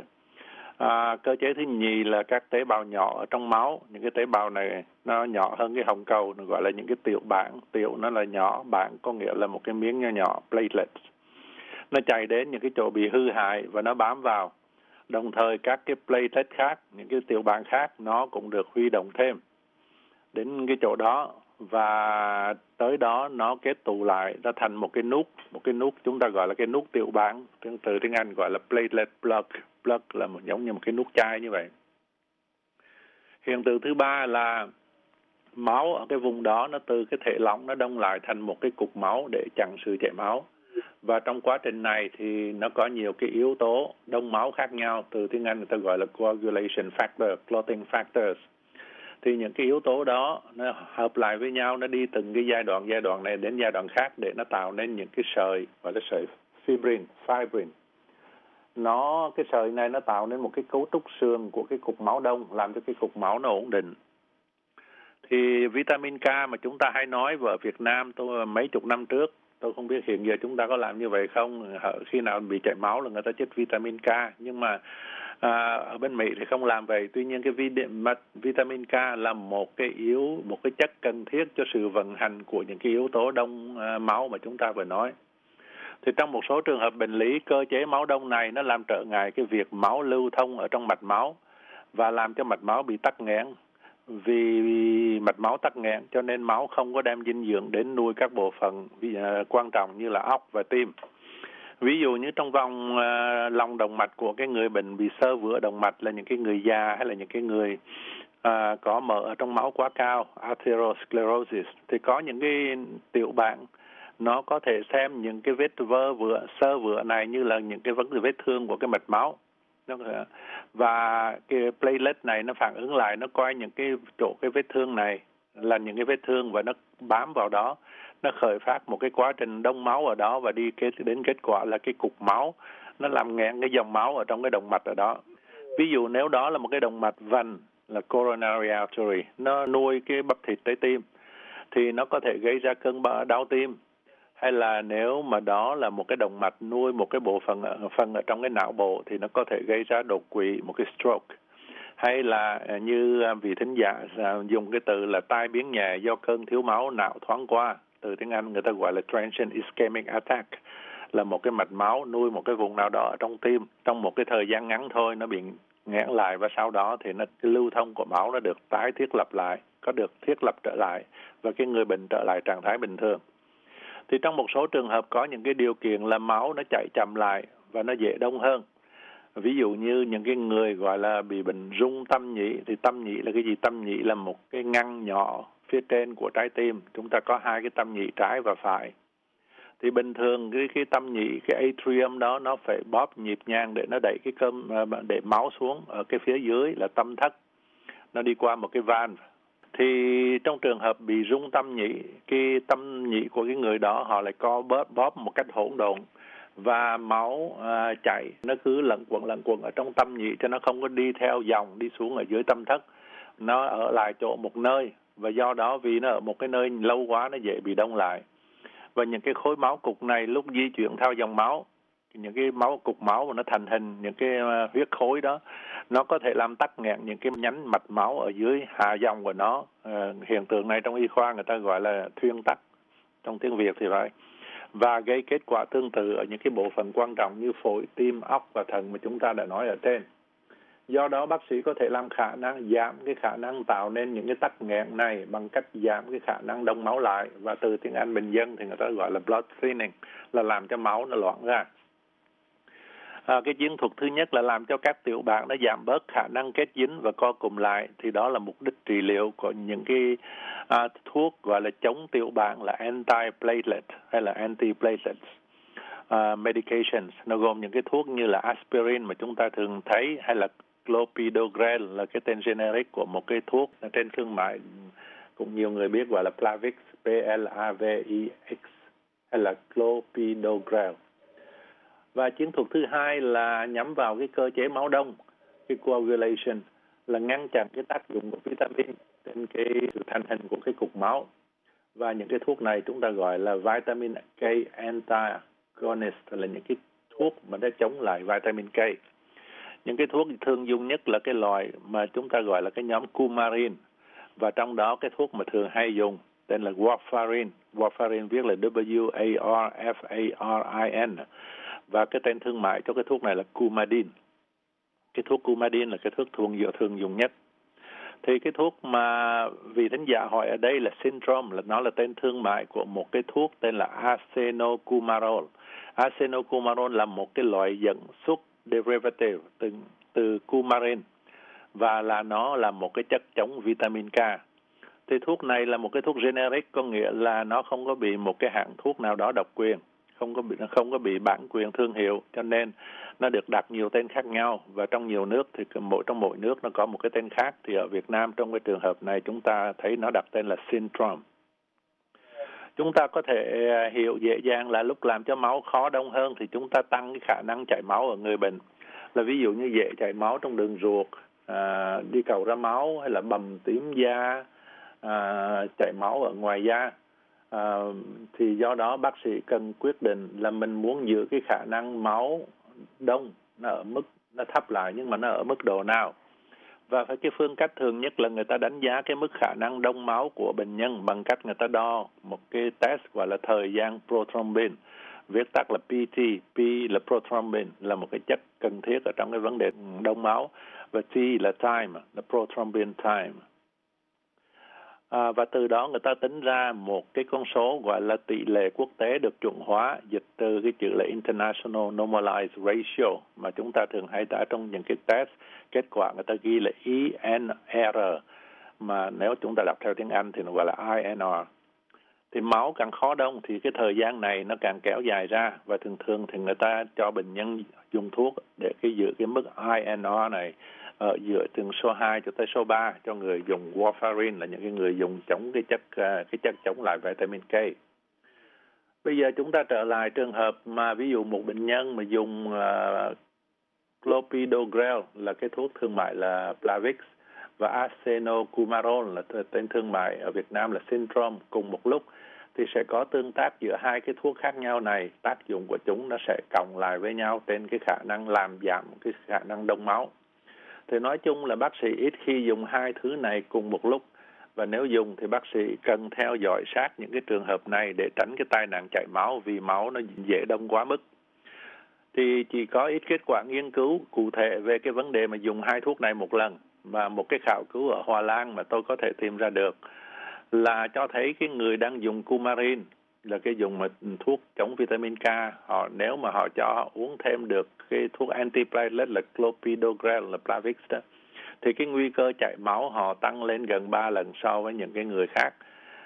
À, cơ chế thứ nhì là các tế bào nhỏ ở trong máu. Những cái tế bào này nó nhỏ hơn cái hồng cầu, nó gọi là những cái tiểu bảng. Tiểu nó là nhỏ, bảng có nghĩa là một cái miếng nhỏ nhỏ, platelets. Nó chạy đến những cái chỗ bị hư hại và nó bám vào. Đồng thời các cái platelet khác, những cái tiểu bảng khác nó cũng được huy động thêm đến cái chỗ đó, và tới đó nó kết tụ lại ra thành một cái nút, một cái nút chúng ta gọi là cái nút tiểu bảng, từ tiếng Anh gọi là platelet plug. Plug là một giống như một cái nút chai như vậy. Hiện tượng thứ ba là máu ở cái vùng đó nó từ cái thể lỏng nó đông lại thành một cái cục máu để chặn sự chảy máu. Và trong quá trình này thì nó có nhiều cái yếu tố đông máu khác nhau, từ tiếng Anh người ta gọi là coagulation factor, clotting factors. Thì những cái yếu tố đó nó hợp lại với nhau, nó đi từng cái giai đoạn, giai đoạn này đến giai đoạn khác để nó tạo nên những cái sợi gọi là sợi fibrin, fibrin. Nó cái sợi này nó tạo nên một cái cấu trúc xương của cái cục máu đông, làm cho cái cục máu nó ổn định. Thì vitamin K mà chúng ta hay nói ở Việt Nam tôi mấy chục năm trước, tôi không biết hiện giờ chúng ta có làm như vậy không, khi nào bị chảy máu là người ta chích vitamin K, nhưng mà à, ở bên Mỹ thì không làm vậy. Tuy nhiên cái vitamin K là một cái yếu một cái chất cần thiết cho sự vận hành của những cái yếu tố đông à, máu mà chúng ta vừa nói. Thì trong một số trường hợp bệnh lý, cơ chế máu đông này nó làm trở ngại cái việc máu lưu thông ở trong mạch máu và làm cho mạch máu bị tắc nghẽn. Vì mạch máu tắc nghẽn cho nên máu không có đem dinh dưỡng đến nuôi các bộ phận uh, quan trọng như là óc và tim. Ví dụ như trong vòng uh, lòng động mạch của cái người bệnh bị xơ vữa động mạch là những cái người già hay là những cái người uh, có mỡ ở trong máu quá cao, atherosclerosis, thì có những cái tiểu bảng nó có thể xem những cái vết vỡ vữa, xơ vữa này như là những cái vấn đề vết thương của cái mạch máu. Và cái platelet này nó phản ứng lại, nó coi những cái chỗ cái vết thương này là những cái vết thương và nó bám vào đó, nó khởi phát một cái quá trình đông máu ở đó và đi kết đến kết quả là cái cục máu, nó làm nghẹn cái dòng máu ở trong cái động mạch ở đó. Ví dụ nếu đó là một cái động mạch vành là coronary artery, nó nuôi cái bắp thịt trái tim thì nó có thể gây ra cơn đau tim. Hay là nếu mà đó là một cái động mạch nuôi một cái bộ phận ở, phần ở trong cái não bộ thì nó có thể gây ra đột quỵ, một cái stroke. Hay là như vị thính giả dùng cái từ là tai biến nhẹ do cơn thiếu máu não thoáng qua. Từ tiếng Anh người ta gọi là transient ischemic attack, là một cái mạch máu nuôi một cái vùng nào đó ở trong tim. Trong một cái thời gian ngắn thôi nó bị nghẽn lại và sau đó thì nó, cái lưu thông của máu nó được tái thiết lập lại, có được thiết lập trở lại và cái người bệnh trở lại trạng thái bình thường. Thì trong một số trường hợp có những cái điều kiện là máu nó chạy chậm lại và nó dễ đông hơn. Ví dụ như những cái người gọi là bị bệnh rung tâm nhĩ, thì tâm nhĩ là cái gì? Tâm nhĩ là một cái ngăn nhỏ phía trên của trái tim. Chúng ta có hai cái tâm nhĩ trái và phải. Thì bình thường cái, cái tâm nhĩ, cái atrium đó nó phải bóp nhịp nhàng để nó đẩy cái cơm, để máu xuống. Ở cái phía dưới là tâm thất, nó đi qua một cái van. Thì trong trường hợp bị rung tâm nhĩ, cái tâm nhĩ của cái người đó họ lại co bóp, bóp một cách hỗn độn và máu à, chảy nó cứ lẩn quẩn lẩn quẩn ở trong tâm nhĩ, cho nó không có đi theo dòng đi xuống ở dưới tâm thất, nó ở lại chỗ một nơi, và do đó vì nó ở một cái nơi lâu quá nó dễ bị đông lại. Và những cái khối máu cục này lúc di chuyển theo dòng máu, những cái máu cục máu mà nó thành hình những cái huyết khối đó, nó có thể làm tắc nghẽn những cái nhánh mạch máu ở dưới hạ dòng của nó. À, hiện tượng này trong y khoa người ta gọi là thuyên tắc, trong tiếng Việt thì vậy, và gây kết quả tương tự ở những cái bộ phận quan trọng như phổi, tim, óc và thận mà chúng ta đã nói ở trên. Do đó bác sĩ có thể làm khả năng giảm cái khả năng tạo nên những cái tắc nghẽn này bằng cách giảm cái khả năng đông máu lại, và từ tiếng Anh bình dân thì người ta gọi là blood thinning, là làm cho máu nó loãng ra. À, cái chiến thuật thứ nhất là làm cho các tiểu bảng nó giảm bớt khả năng kết dính và co cụm lại, thì đó là mục đích trị liệu của những cái à, thuốc gọi là chống tiểu bảng là anti-platelet hay là anti-platelets uh, medications. Nó gồm những cái thuốc như là aspirin mà chúng ta thường thấy, hay là clopidogrel là cái tên generic của một cái thuốc trên thương mại cũng nhiều người biết gọi là Plavix, P L A V I X, hay là clopidogrel. Và chiến thuật thứ hai là nhắm vào cái cơ chế máu đông, cái coagulation, là ngăn chặn cái tác dụng của vitamin trên cái sự thành hình của cái cục máu. Và những cái thuốc này chúng ta gọi là vitamin K antagonist, là những cái thuốc mà nó chống lại vitamin K. Những cái thuốc thường dùng nhất là cái loại mà chúng ta gọi là cái nhóm coumarin, và trong đó cái thuốc mà thường hay dùng tên là warfarin. Warfarin viết là W A R F A R I N, và cái tên thương mại cho cái thuốc này là Coumadin. Cái thuốc Coumadin là cái thuốc thường thường dùng nhất. Thì cái thuốc mà vị thính giả hỏi ở đây là Syndrome, là nó là tên thương mại của một cái thuốc tên là Acenocumarol. Acenocumarol là một cái loại dẫn xuất derivative từ, từ coumarin, và là nó là một cái chất chống vitamin K. Thì thuốc này là một cái thuốc generic, có nghĩa là nó không có bị một cái hãng thuốc nào đó độc quyền, không có bị không có bị bản quyền thương hiệu, cho nên nó được đặt nhiều tên khác nhau, và trong nhiều nước thì mỗi trong mỗi nước nó có một cái tên khác. Thì ở Việt Nam trong cái trường hợp này chúng ta thấy nó đặt tên là Syndrome. Chúng ta có thể hiểu dễ dàng là lúc làm cho máu khó đông hơn thì chúng ta tăng cái khả năng chảy máu ở người bệnh. Là ví dụ như dễ chảy máu trong đường ruột, à, đi cầu ra máu, hay là bầm tím da, à, chảy máu ở ngoài da. À, thì do đó bác sĩ cần quyết định là mình muốn giữ cái khả năng máu đông nó ở mức nó thấp lại, nhưng mà nó ở mức độ nào. Và cái phương cách thường nhất là người ta đánh giá cái mức khả năng đông máu của bệnh nhân bằng cách người ta đo một cái test gọi là thời gian prothrombin, viết tắt là pê tê. P là prothrombin, là một cái chất cần thiết ở trong cái vấn đề đông máu, và T là time, là prothrombin time. À, và từ đó người ta tính ra một cái con số gọi là tỷ lệ quốc tế được chuẩn hóa, dịch từ cái chữ là International Normalized Ratio, mà chúng ta thường hay đã trong những cái test, kết quả người ta ghi là E N R, mà nếu chúng ta đọc theo tiếng Anh thì nó gọi là I N R. Thì máu càng khó đông thì cái thời gian này nó càng kéo dài ra, và thường thường thì người ta cho bệnh nhân dùng thuốc để cái giữ cái mức I N R này ở giữa từ số hai cho tới số ba cho người dùng warfarin, là những cái người dùng chống cái chất cái chất chống lại vitamin K. Bây giờ chúng ta trở lại trường hợp mà ví dụ một bệnh nhân mà dùng uh, clopidogrel là cái thuốc thương mại là Plavix, và acenocumarol là tên thương mại ở Việt Nam là Syndrome cùng một lúc, thì sẽ có tương tác giữa hai cái thuốc khác nhau này. Tác dụng của chúng nó sẽ cộng lại với nhau trên cái khả năng làm giảm cái khả năng đông máu. Thì nói chung là bác sĩ ít khi dùng hai thứ này cùng một lúc, và nếu dùng thì bác sĩ cần theo dõi sát những cái trường hợp này để tránh cái tai nạn chảy máu vì máu nó dễ đông quá mức. Thì chỉ có ít kết quả nghiên cứu cụ thể về cái vấn đề mà dùng hai thuốc này một lần, mà một cái khảo cứu ở Hoa Lan mà tôi có thể tìm ra được là cho thấy cái người đang dùng Coumarin, là cái dùng mà thuốc chống vitamin K, họ nếu mà họ cho họ uống thêm được cái thuốc antiplatelet là clopidogrel là Plavix đó, thì cái nguy cơ chảy máu họ tăng lên gần ba lần so với những cái người khác.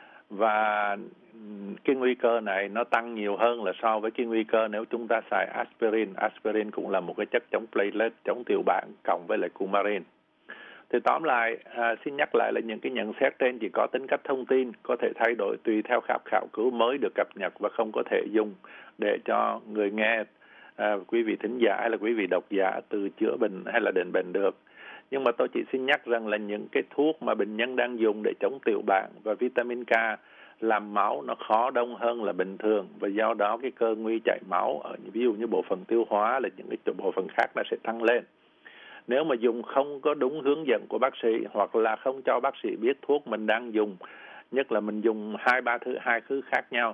Và cái nguy cơ này nó tăng nhiều hơn là so với cái nguy cơ nếu chúng ta xài aspirin. Aspirin cũng là một cái chất chống platelet, chống tiểu bảng cộng với lại Coumarin. Thì tóm lại, à, xin nhắc lại là những cái nhận xét trên chỉ có tính cách thông tin, có thể thay đổi tùy theo các khảo cứu mới được cập nhật và không có thể dùng để cho người nghe, à, quý vị thính giả hay là quý vị độc giả từ chữa bệnh hay là định bệnh được. Nhưng mà tôi chỉ xin nhắc rằng là những cái thuốc mà bệnh nhân đang dùng để chống tiểu bảng và vitamin K làm máu nó khó đông hơn là bình thường, và do đó cái cơ nguy chảy máu ở ví dụ như bộ phận tiêu hóa là những cái bộ phận khác nó sẽ tăng lên. Nếu mà dùng không có đúng hướng dẫn của bác sĩ, hoặc là không cho bác sĩ biết thuốc mình đang dùng, nhất là mình dùng hai ba thứ hai thứ khác nhau,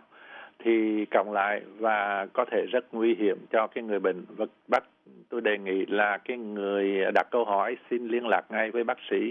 thì cộng lại và có thể rất nguy hiểm cho cái người bệnh. Và bác tôi đề nghị là cái người đặt câu hỏi xin liên lạc ngay với bác sĩ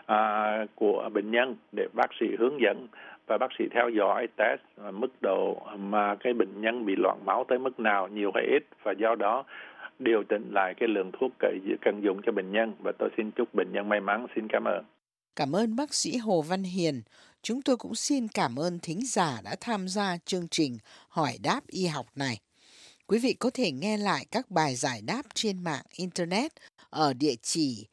à, của bệnh nhân để bác sĩ hướng dẫn và bác sĩ theo dõi test mức độ mà cái bệnh nhân bị loãng máu tới mức nào, nhiều hay ít, và do đó điều chỉnh lại cái lượng thuốc cần dùng cho bệnh nhân. Và tôi xin chúc bệnh nhân may mắn. Xin cảm ơn. Cảm ơn bác sĩ Hồ Văn Hiền. Chúng tôi cũng xin cảm ơn thính giả đã tham gia chương trình Hỏi đáp y học này. Quý vị có thể nghe lại các bài giải đáp trên mạng Internet ở địa chỉ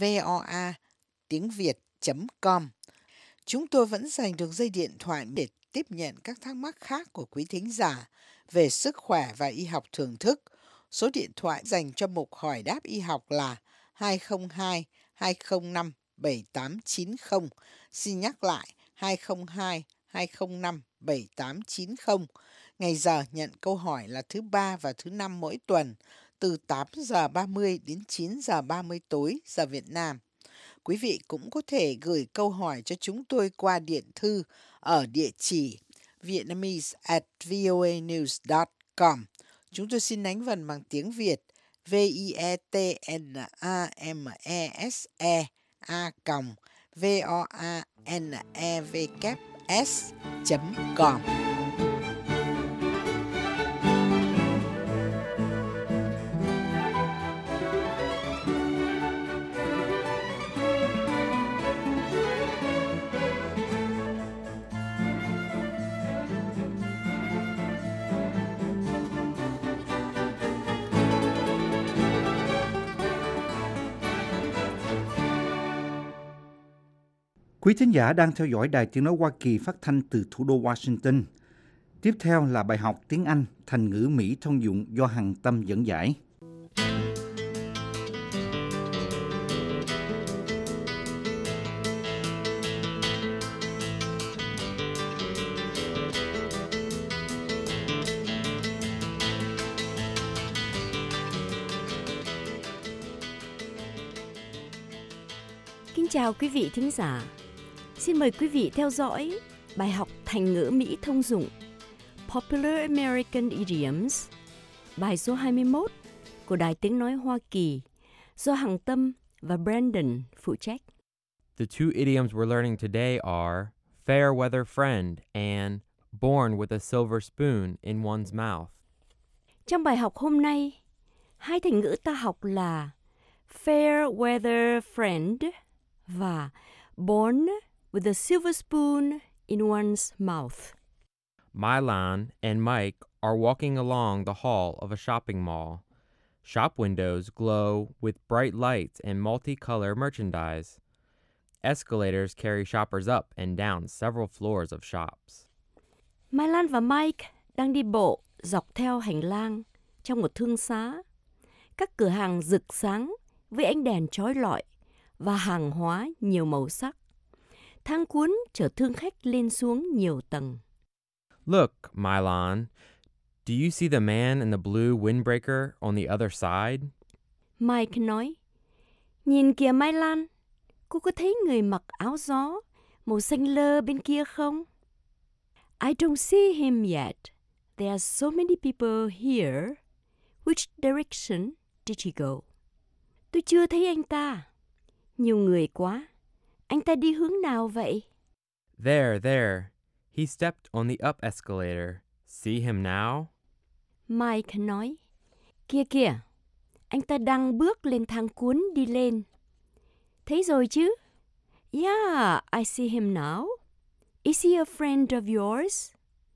voa tiếng việt chấm com. Chúng tôi vẫn dành được dây điện thoại để tiếp nhận các thắc mắc khác của quý thính giả về sức khỏe và y học thưởng thức. Số điện thoại dành cho mục Hỏi đáp y học là hai không hai hai không năm bảy tám chín không. Xin nhắc lại hai không hai hai không năm bảy tám chín không. Ngày giờ nhận câu hỏi là thứ ba và thứ năm mỗi tuần, từ tám giờ ba mươi đến chín giờ ba mươi tối giờ Việt Nam. Quý vị cũng có thể gửi câu hỏi cho chúng tôi qua điện thư ở địa chỉ vietnamese at voanews dot com. Chúng tôi xin đánh vần bằng tiếng Việt v i e t n a m e s e a v o a n e v s chấm com. Quý thính giả đang theo dõi Đài Tiếng Nói Hoa Kỳ phát thanh từ thủ đô Washington. Tiếp theo là bài học tiếng Anh thành ngữ Mỹ thông dụng do Hằng Tâm dẫn giải. chào quý vị thính giả. Xin mời quý vị theo dõi bài học thành ngữ Mỹ thông dụng Popular American Idioms, bài số hai mươi mốt của Đài Tiếng Nói Hoa Kỳ do Hằng Tâm và Brandon phụ trách. The two idioms we're learning today are fair weather friend and born with a silver spoon in one's mouth. Trong bài học hôm nay, hai thành ngữ ta học là fair weather friend và born with a silver spoon in one's mouth. Mylan and Mike are walking along the hall of a shopping mall. Shop windows glow with bright lights and multicolor merchandise. Escalators carry shoppers up and down several floors of shops. Mai Lan và Mike đang đi bộ dọc theo hành lang trong một thương xá. Các cửa hàng rực sáng với ánh đèn chói lọi và hàng hóa nhiều màu sắc. Thang cuốn chở thương khách lên xuống nhiều tầng. Look, Mylan, do you see the man in the blue windbreaker on the other side? Mike nói, nhìn kìa Mai Lan, cô có thấy người mặc áo gió màu xanh lơ bên kia không? I don't see him yet. There are so many people here. Which direction did he go? Tôi chưa thấy anh ta. Nhiều người quá. Anh ta đi hướng nào vậy? There, there. He stepped on the up escalator. See him now? Mike nói, kia kìa, anh ta đang bước lên thang cuốn đi lên. Thấy rồi chứ? Yeah, I see him now. Is he a friend of yours?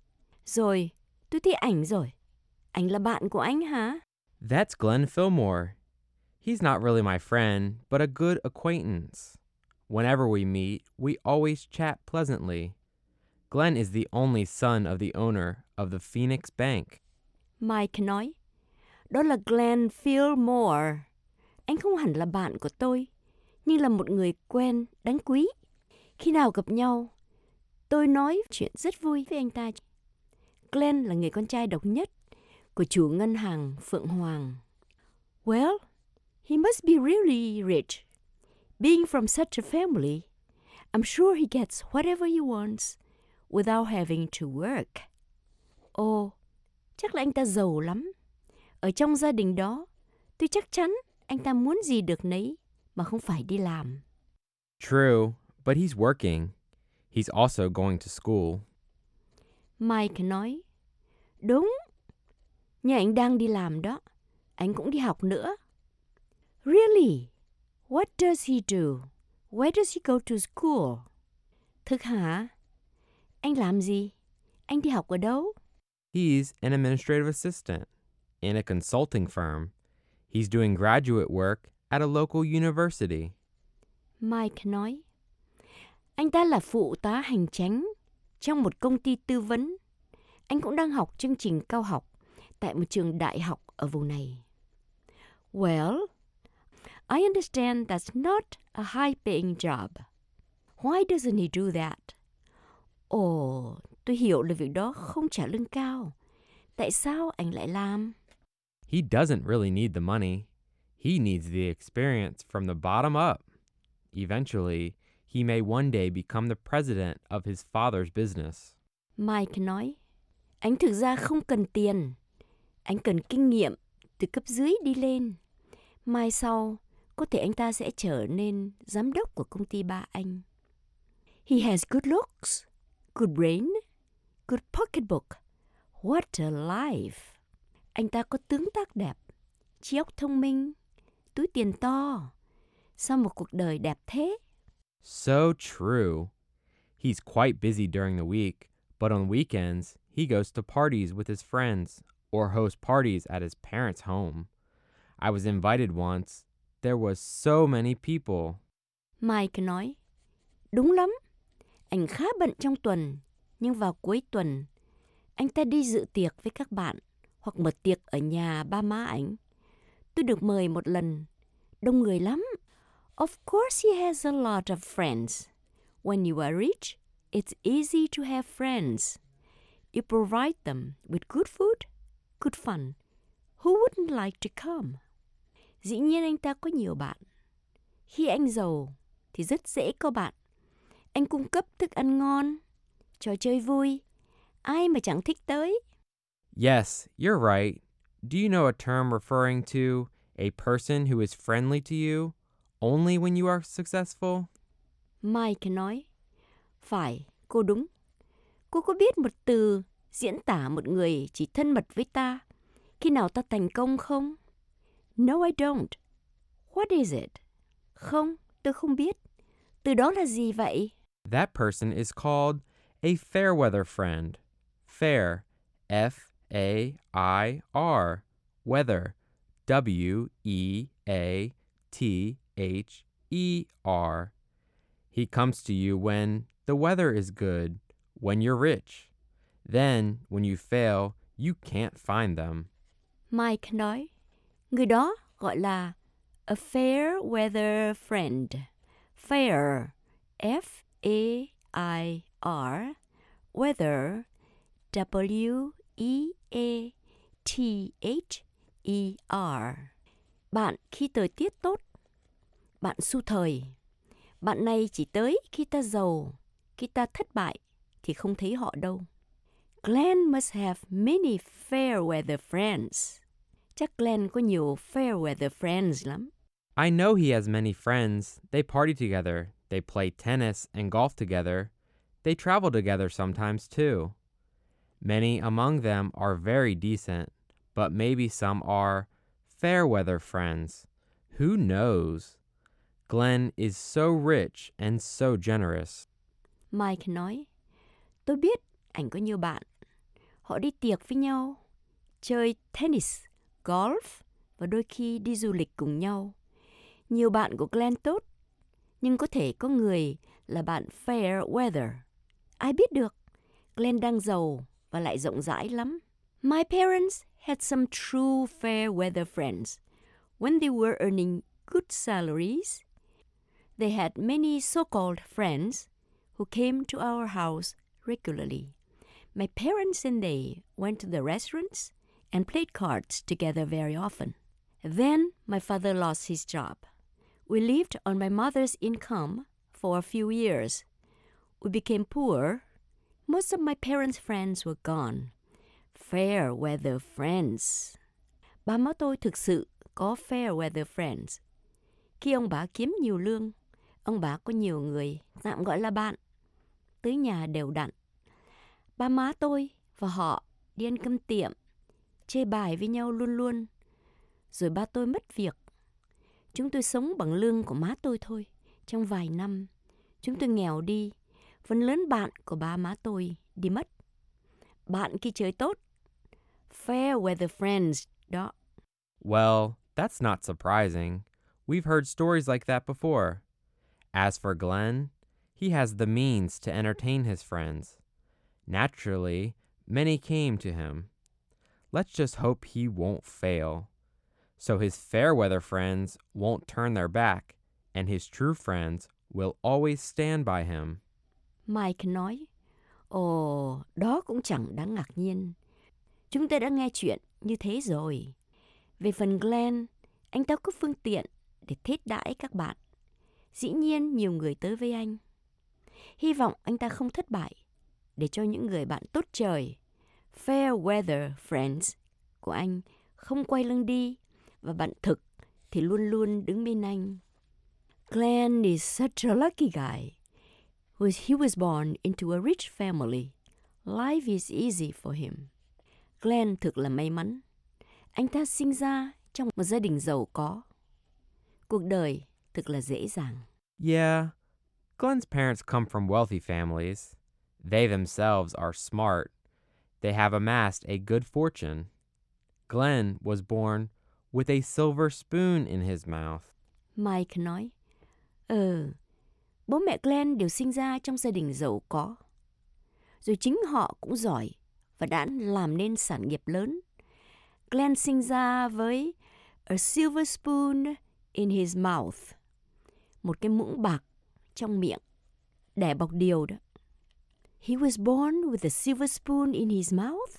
Rồi, tôi thấy ảnh rồi. Anh là bạn của anh hả? That's Glenn Fillmore. He's not really my friend, but a good acquaintance. Whenever we meet, we always chat pleasantly. Glenn is the only son of the owner of the Phoenix Bank. Mike nói, đó là Glenn Fillmore. Anh không hẳn là bạn của tôi, nhưng là một người quen đáng quý. Khi nào gặp nhau, tôi nói chuyện rất vui với anh ta. Glenn là người con trai độc nhất của chủ ngân hàng Phượng Hoàng. Well, he must be really rich. Being from such a family, I'm sure he gets whatever he wants without having to work. Ồ, chắc là anh ta giàu lắm. Ở trong gia đình đó, tôi chắc chắn anh ta muốn gì được nấy mà không phải đi làm. True, but he's working. He's also going to school. Mike nói, đúng, nhưng anh đang đi làm đó. Anh cũng đi học nữa. Really? What does he do? Where does he go to school? Thực hả? Anh làm gì? Anh đi học ở đâu? He's an administrative assistant in a consulting firm. He's doing graduate work at a local university. Mike nói, anh ta là phụ tá hành chánh trong một công ty tư vấn. Anh cũng đang học chương trình cao học tại một trường đại học ở vùng này. Well, I understand that's not a high-paying job. Why doesn't he do that? Ồ, tôi hiểu là việc đó không trả lương cao. Tại sao anh lại làm? He doesn't really need the money. He needs the experience from the bottom up. Eventually, he may one day become the president of his father's business. Mike nói, anh thực ra không cần tiền. Anh cần kinh nghiệm từ cấp dưới đi lên. Mai sau, có thể anh ta sẽ trở nên giám đốc của công ty ba anh. He has good looks, good brain, good pocketbook. What a life! Anh ta có tướng tác đẹp, trí óc thông minh, túi tiền to. Sao một cuộc đời đẹp thế? So true. He's quite busy during the week, but on weekends, he goes to parties with his friends or hosts parties at his parents' home. I was invited once. There was so many people. Mike nói, đúng lắm. Anh khá bận trong tuần, nhưng vào cuối tuần, anh ta đi dự tiệc với các bạn hoặc mở tiệc ở nhà ba má ảnh. Tôi được mời một lần. Đông người lắm. Of course he has a lot of friends. When you are rich, it's easy to have friends. You provide them with good food, good fun. Who wouldn't like to come? Dĩ nhiên anh ta có nhiều bạn. Khi anh giàu, thì rất dễ có bạn. Anh cung cấp thức ăn ngon, trò chơi vui. Ai mà chẳng thích tới. Yes, you're right. Do you know a term referring to a person who is friendly to you only when you are successful? Mike nói, phải, cô đúng. Cô có biết một từ diễn tả một người chỉ thân mật với ta khi nào ta thành công không? No, I don't. What is it? Không, tôi không biết. Từ đó là gì vậy? That person is called a fair weather friend. Fair, F A I R, weather, W E A T H E R. He comes to you when the weather is good, when you're rich. Then, when you fail, you can't find them. Mike nói, người đó gọi là a fair weather friend. Fair, F A I R, weather, W E A T H E R. Bạn khi thời tiết tốt, bạn xu thời. Bạn này chỉ tới khi ta giàu, khi ta thất bại thì không thấy họ đâu. Glenn must have many fair weather friends. Chắc Glenn có nhiều fair weather friends lắm. I know he has many friends. They party together. They play tennis and golf together. They travel together sometimes too. Many among them are very decent, but maybe some are fair weather friends. Who knows? Glenn is so rich and so generous. Mike nói, tôi biết anh có nhiều bạn. Họ đi tiệc với nhau, chơi tennis, golf và đôi khi đi du lịch cùng nhau. Nhiều bạn của Glenn tốt, nhưng có thể có người là bạn fair weather. Ai biết được, Glenn đang giàu và lại rộng rãi lắm. My parents had some true fair weather friends when they were earning good salaries. They had many so-called friends who came to our house regularly. My parents and they went to the restaurants and played cards together very often. Then my father lost his job. We lived on my mother's income for a few years. We became poor. Most of my parents' friends were gone. Fair weather friends. Ba má tôi thực sự có fair weather friends. Khi ông bà kiếm nhiều lương, ông bà có nhiều người tạm gọi là bạn, tới nhà đều đặn. Ba má tôi và họ đi ăn cơm tiệm, chơi bài với nhau luôn luôn. Rồi ba tôi mất việc. Chúng tôi sống bằng lương của má tôi thôi. Trong vài năm, chúng tôi nghèo đi. Phần lớn bạn của ba má tôi đi mất. Bạn khi chơi tốt, fair weather friends đó. Well, that's not surprising. We've heard stories like that before. As for Glenn, he has the means to entertain his friends. Naturally, many came to him. Let's just hope he won't fail. So his fair weather friends won't turn their back, and his true friends will always stand by him. Mike nói, ồ, đó cũng chẳng đáng ngạc nhiên. Chúng ta đã nghe chuyện như thế rồi. Về phần Glenn, anh ta có phương tiện để thết đãi các bạn. Dĩ nhiên nhiều người tới với anh. Hy vọng anh ta không thất bại, để cho những người bạn tốt trời, fair weather friends của anh không quay lưng đi, và bạn thực thì luôn luôn đứng bên anh. Glenn is such a lucky guy. He was born into a rich family. Life is easy for him. Glenn thực là may mắn. Anh ta sinh ra trong một gia đình giàu có. Cuộc đời thực là dễ dàng. Yeah, Glenn's parents come from wealthy families. They themselves are smart. They have amassed a good fortune. Glenn was born with a silver spoon in his mouth. Mike nói, Ừ, bố mẹ Glenn đều sinh ra trong gia đình giàu có. Rồi chính họ cũng giỏi và đã làm nên sản nghiệp lớn. Glenn sinh ra với a silver spoon in his mouth. Một cái muỗng bạc trong miệng, để bọc điều đó. He was born with a silver spoon in his mouth.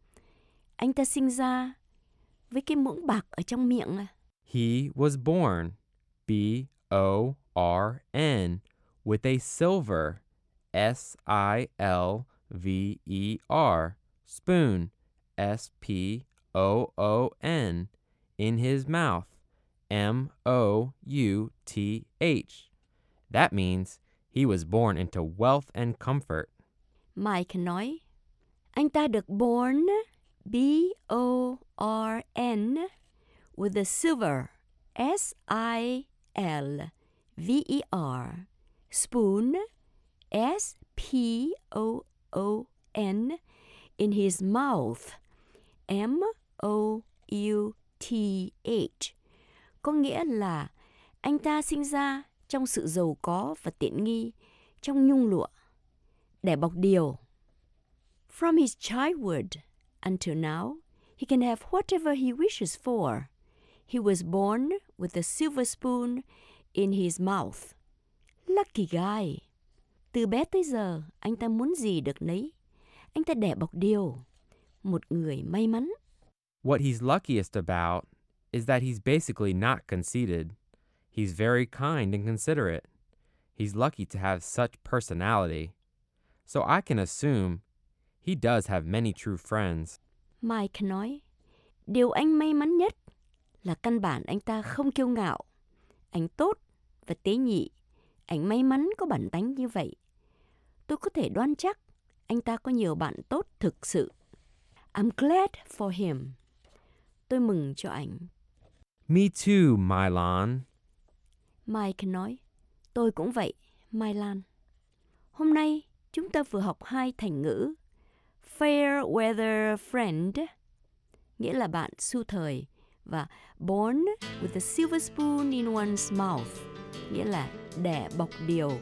Anh ta sinh ra với cái muỗng bạc ở trong miệng à? He was born, B O R N with a silver, S I L V E R, spoon, S P O O N, in his mouth, M O U T H. That means he was born into wealth and comfort. Mike nói, anh ta được born, B O R N, with a silver, S I L V E R, spoon, S P O O N, in his mouth, M O U T H. Có nghĩa là anh ta sinh ra trong sự giàu có và tiện nghi, trong nhung lụa, để bọc điều. From his childhood until now, he can have whatever he wishes for. He was born with a silver spoon in his mouth. Lucky guy. Từ bé tới giờ, anh ta muốn gì được nấy. Anh ta đẻ bọc điều. Một người may mắn. What he's luckiest about is that he's basically not conceited. He's very kind and considerate. He's lucky to have such personality. So I can assume he does have many true friends. Mike nói, điều anh may mắn nhất là căn bản anh ta không kiêu ngạo. Anh tốt và tế nhị. Anh may mắn có bản tánh như vậy. Tôi có thể đoán chắc anh ta có nhiều bạn tốt thực sự. I'm glad for him. Tôi mừng cho anh. Me too, Mylan. Mike nói, tôi cũng vậy, Mai Lan. Hôm nay chúng ta vừa học hai thành ngữ. Fair weather friend, nghĩa là bạn xu thời, và born with a silver spoon in one's mouth, nghĩa là đẻ bọc điều.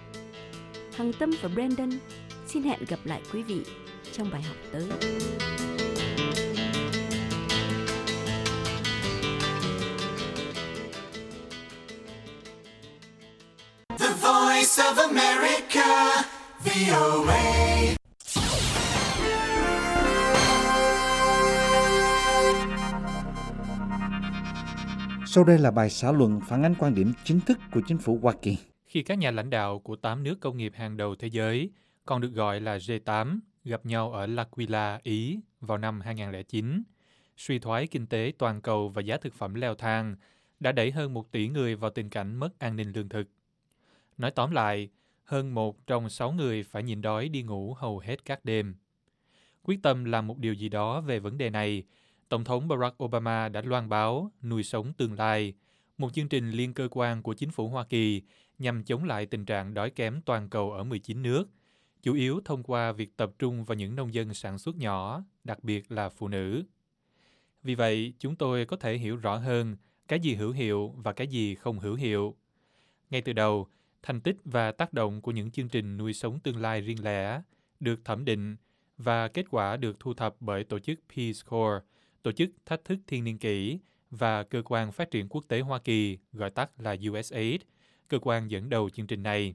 Hằng Tâm và Brandon xin hẹn gặp lại quý vị trong bài học tới. The Voice of America, V O A. Sau đây là bài xã luận phản ánh quan điểm chính thức của chính phủ Hoa Kỳ. Khi các nhà lãnh đạo của tám nước công nghiệp hàng đầu thế giới, còn được gọi là G tám, gặp nhau ở L'Aquila, Ý vào năm hai không không chín, suy thoái kinh tế toàn cầu và giá thực phẩm leo thang đã đẩy hơn một tỷ người vào tình cảnh mất an ninh lương thực. Nói tóm lại, hơn một trong sáu người phải nhịn đói đi ngủ hầu hết các đêm. Quyết tâm làm một điều gì đó về vấn đề này, Tổng thống Barack Obama đã loan báo Nuôi sống tương lai, một chương trình liên cơ quan của chính phủ Hoa Kỳ nhằm chống lại tình trạng đói kém toàn cầu ở mười chín nước, chủ yếu thông qua việc tập trung vào những nông dân sản xuất nhỏ, đặc biệt là phụ nữ. Vì vậy, chúng tôi có thể hiểu rõ hơn cái gì hữu hiệu và cái gì không hữu hiệu. Ngay từ đầu, thành tích và tác động của những chương trình nuôi sống tương lai riêng lẻ được thẩm định và kết quả được thu thập bởi tổ chức Peace Corps, tổ chức thách thức thiên niên kỷ và cơ quan phát triển quốc tế Hoa Kỳ, gọi tắt là U S A I D, cơ quan dẫn đầu chương trình này.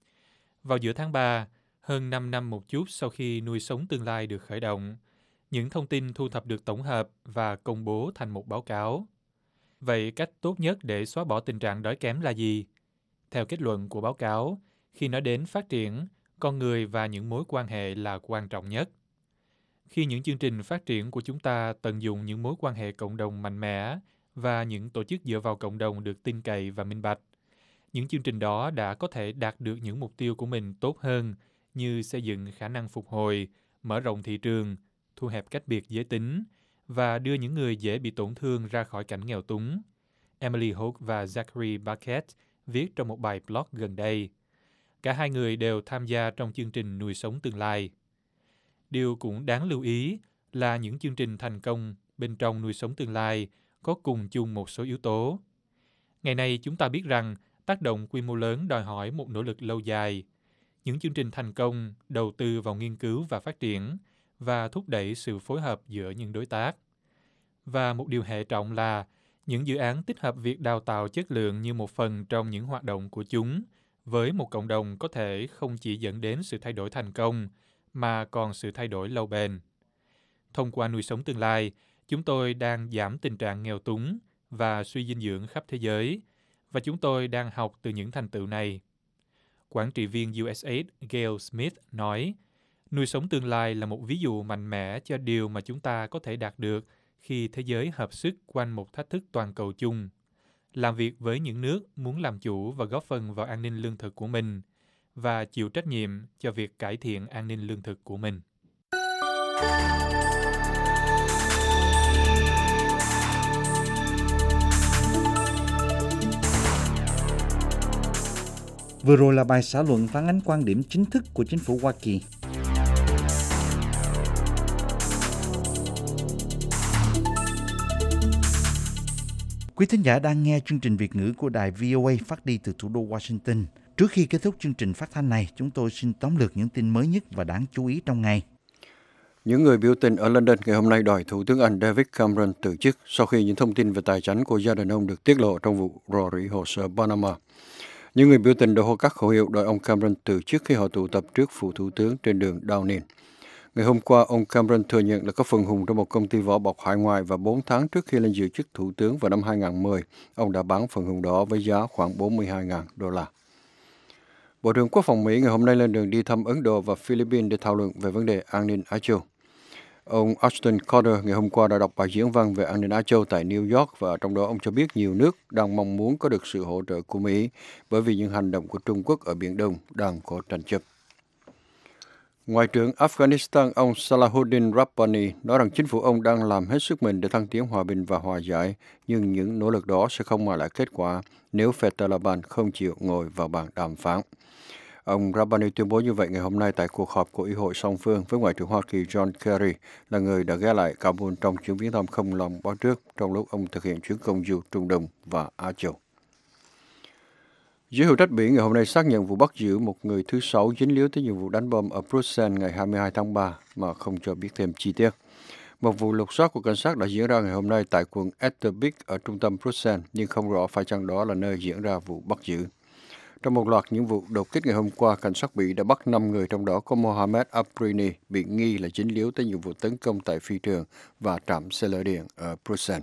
Vào giữa tháng ba, hơn năm năm một chút sau khi nuôi sống tương lai được khởi động, những thông tin thu thập được tổng hợp và công bố thành một báo cáo. Vậy cách tốt nhất để xóa bỏ tình trạng đói kém là gì? Theo kết luận của báo cáo, khi nói đến phát triển, con người và những mối quan hệ là quan trọng nhất. Khi những chương trình phát triển của chúng ta tận dụng những mối quan hệ cộng đồng mạnh mẽ và những tổ chức dựa vào cộng đồng được tin cậy và minh bạch, những chương trình đó đã có thể đạt được những mục tiêu của mình tốt hơn như xây dựng khả năng phục hồi, mở rộng thị trường, thu hẹp cách biệt giới tính và đưa những người dễ bị tổn thương ra khỏi cảnh nghèo túng. Emily Hoke và Zachary Barkett viết trong một bài blog gần đây. Cả hai người đều tham gia trong chương trình nuôi sống tương lai. Điều cũng đáng lưu ý là những chương trình thành công bên trong nuôi sống tương lai có cùng chung một số yếu tố. Ngày nay chúng ta biết rằng tác động quy mô lớn đòi hỏi một nỗ lực lâu dài. Những chương trình thành công đầu tư vào nghiên cứu và phát triển và thúc đẩy sự phối hợp giữa những đối tác. Và một điều hệ trọng là những dự án tích hợp việc đào tạo chất lượng như một phần trong những hoạt động của chúng với một cộng đồng có thể không chỉ dẫn đến sự thay đổi thành công mà còn sự thay đổi lâu bền. Thông qua nuôi sống tương lai, chúng tôi đang giảm tình trạng nghèo túng và suy dinh dưỡng khắp thế giới và chúng tôi đang học từ những thành tựu này. Quản trị viên u ét a i đê Gail Smith nói, nuôi sống tương lai là một ví dụ mạnh mẽ cho điều mà chúng ta có thể đạt được khi thế giới hợp sức quanh một thách thức toàn cầu chung. Làm việc với những nước muốn làm chủ và góp phần vào an ninh lương thực của mình, và chịu trách nhiệm cho việc cải thiện an ninh lương thực của mình. Vừa rồi là bài xã luận phản ánh quan điểm chính thức của chính phủ Hoa Kỳ. Quý thính giả đang nghe chương trình Việt ngữ của đài vê o a phát đi từ thủ đô Washington. Trước khi kết thúc chương trình phát thanh này, chúng tôi xin tóm lược những tin mới nhất và đáng chú ý trong ngày. Những người biểu tình ở London ngày hôm nay đòi Thủ tướng Anh David Cameron từ chức sau khi những thông tin về tài chính của gia đình ông được tiết lộ trong vụ rò rỉ hồ sơ Panama. Những người biểu tình đã hô các khẩu hiệu đòi ông Cameron từ chức khi họ tụ tập trước phủ thủ tướng trên đường Downing. Ngày hôm qua, ông Cameron thừa nhận là có phần hùng trong một công ty vỏ bọc hải ngoại và bốn tháng trước khi lên giữ chức thủ tướng vào năm hai không một không, ông đã bán phần hùng đó với giá khoảng bốn mươi hai nghìn đô la. Bộ trưởng Quốc phòng Mỹ ngày hôm nay lên đường đi thăm Ấn Độ và Philippines để thảo luận về vấn đề an ninh Á Châu. Ông Ashton Carter ngày hôm qua đã đọc bài diễn văn về an ninh Á Châu tại New York và trong đó ông cho biết nhiều nước đang mong muốn có được sự hỗ trợ của Mỹ bởi vì những hành động của Trung Quốc ở Biển Đông đang có tranh chấp. Ngoại trưởng Afghanistan ông Salahuddin Rabbani nói rằng chính phủ ông đang làm hết sức mình để thăng tiến hòa bình và hòa giải, nhưng những nỗ lực đó sẽ không mang lại kết quả nếu phe Taliban không chịu ngồi vào bàn đàm phán. Ông Rabbani tuyên bố như vậy ngày hôm nay tại cuộc họp của Ủy hội song phương với Ngoại trưởng Hoa Kỳ John Kerry, là người đã ghé lại Kabul trong chuyến viếng thăm không lòng báo trước trong lúc ông thực hiện chuyến công du Trung Đông và Á Châu. Giới hữu trách biển ngày hôm nay xác nhận vụ bắt giữ một người thứ sáu dính líu tới những vụ đánh bom ở Bruxelles ngày hai mươi hai tháng ba mà không cho biết thêm chi tiết. Một vụ lục soát của cảnh sát đã diễn ra ngày hôm nay tại quận Etterbeek ở trung tâm Bruxelles, nhưng không rõ phải chăng đó là nơi diễn ra vụ bắt giữ. Trong một loạt những vụ đột kích ngày hôm qua, cảnh sát Bỉ đã bắt năm người, trong đó có Mohamed Afrini bị nghi là dính líu tới những vụ tấn công tại phi trường và trạm xe lửa điện ở Bruxelles.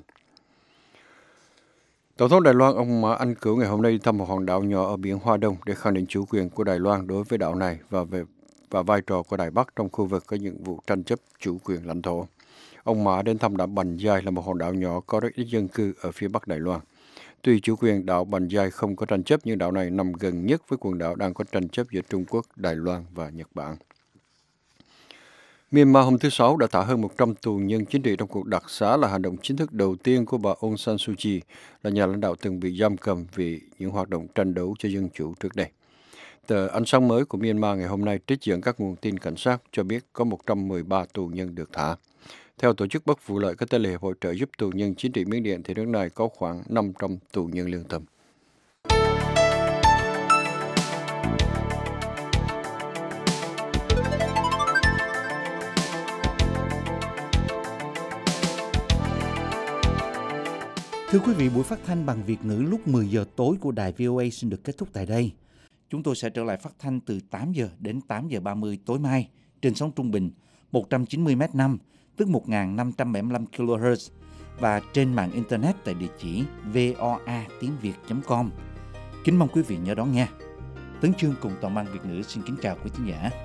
Tổng thống Đài Loan ông Mã Anh Cửu ngày hôm nay đi thăm một hòn đảo nhỏ ở biển Hoa Đông để khẳng định chủ quyền của Đài Loan đối với đảo này và về và vai trò của Đài Bắc trong khu vực có những vụ tranh chấp chủ quyền lãnh thổ. Ông Mã đến thăm đảo Bành Giai là một hòn đảo nhỏ có rất ít dân cư ở phía Bắc Đài Loan. Tuy chủ quyền đảo Bành Giai không có tranh chấp, nhưng đảo này nằm gần nhất với quần đảo đang có tranh chấp giữa Trung Quốc, Đài Loan và Nhật Bản. Myanmar hôm thứ Sáu đã thả hơn một trăm tù nhân chính trị trong cuộc đặc xá, là hành động chính thức đầu tiên của bà Aung San Suu Kyi, là nhà lãnh đạo từng bị giam cầm vì những hoạt động tranh đấu cho dân chủ trước đây. Tờ Ánh sáng mới của Myanmar ngày hôm nay trích dẫn các nguồn tin cảnh sát cho biết có một trăm mười ba tù nhân được thả. Theo tổ chức bất vụ lợi có tên là Hiệp hội trợ giúp tù nhân chính trị Miến Điện thì nước này có khoảng năm trăm tù nhân lương tâm. Thưa quý vị, buổi phát thanh bằng Việt ngữ lúc mười giờ tối của đài vê o a xin được kết thúc tại đây. Chúng tôi sẽ trở lại phát thanh từ tám giờ đến tám giờ ba mươi tối mai trên sóng trung bình một trăm chín mươi mét năm, tức một nghìn năm trăm bảy mươi lăm ki lô héc, và trên mạng Internet tại địa chỉ voa tiếng việt chấm com. Kính mong quý vị nhớ đón nghe. Tấn Chương cùng toàn ban Việt ngữ xin kính chào quý khán giả.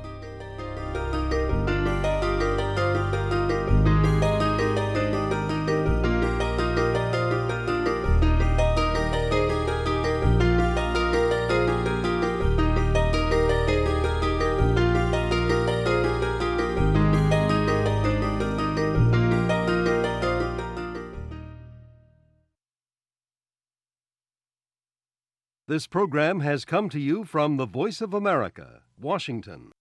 This program has come to you from the Voice of America, Washington.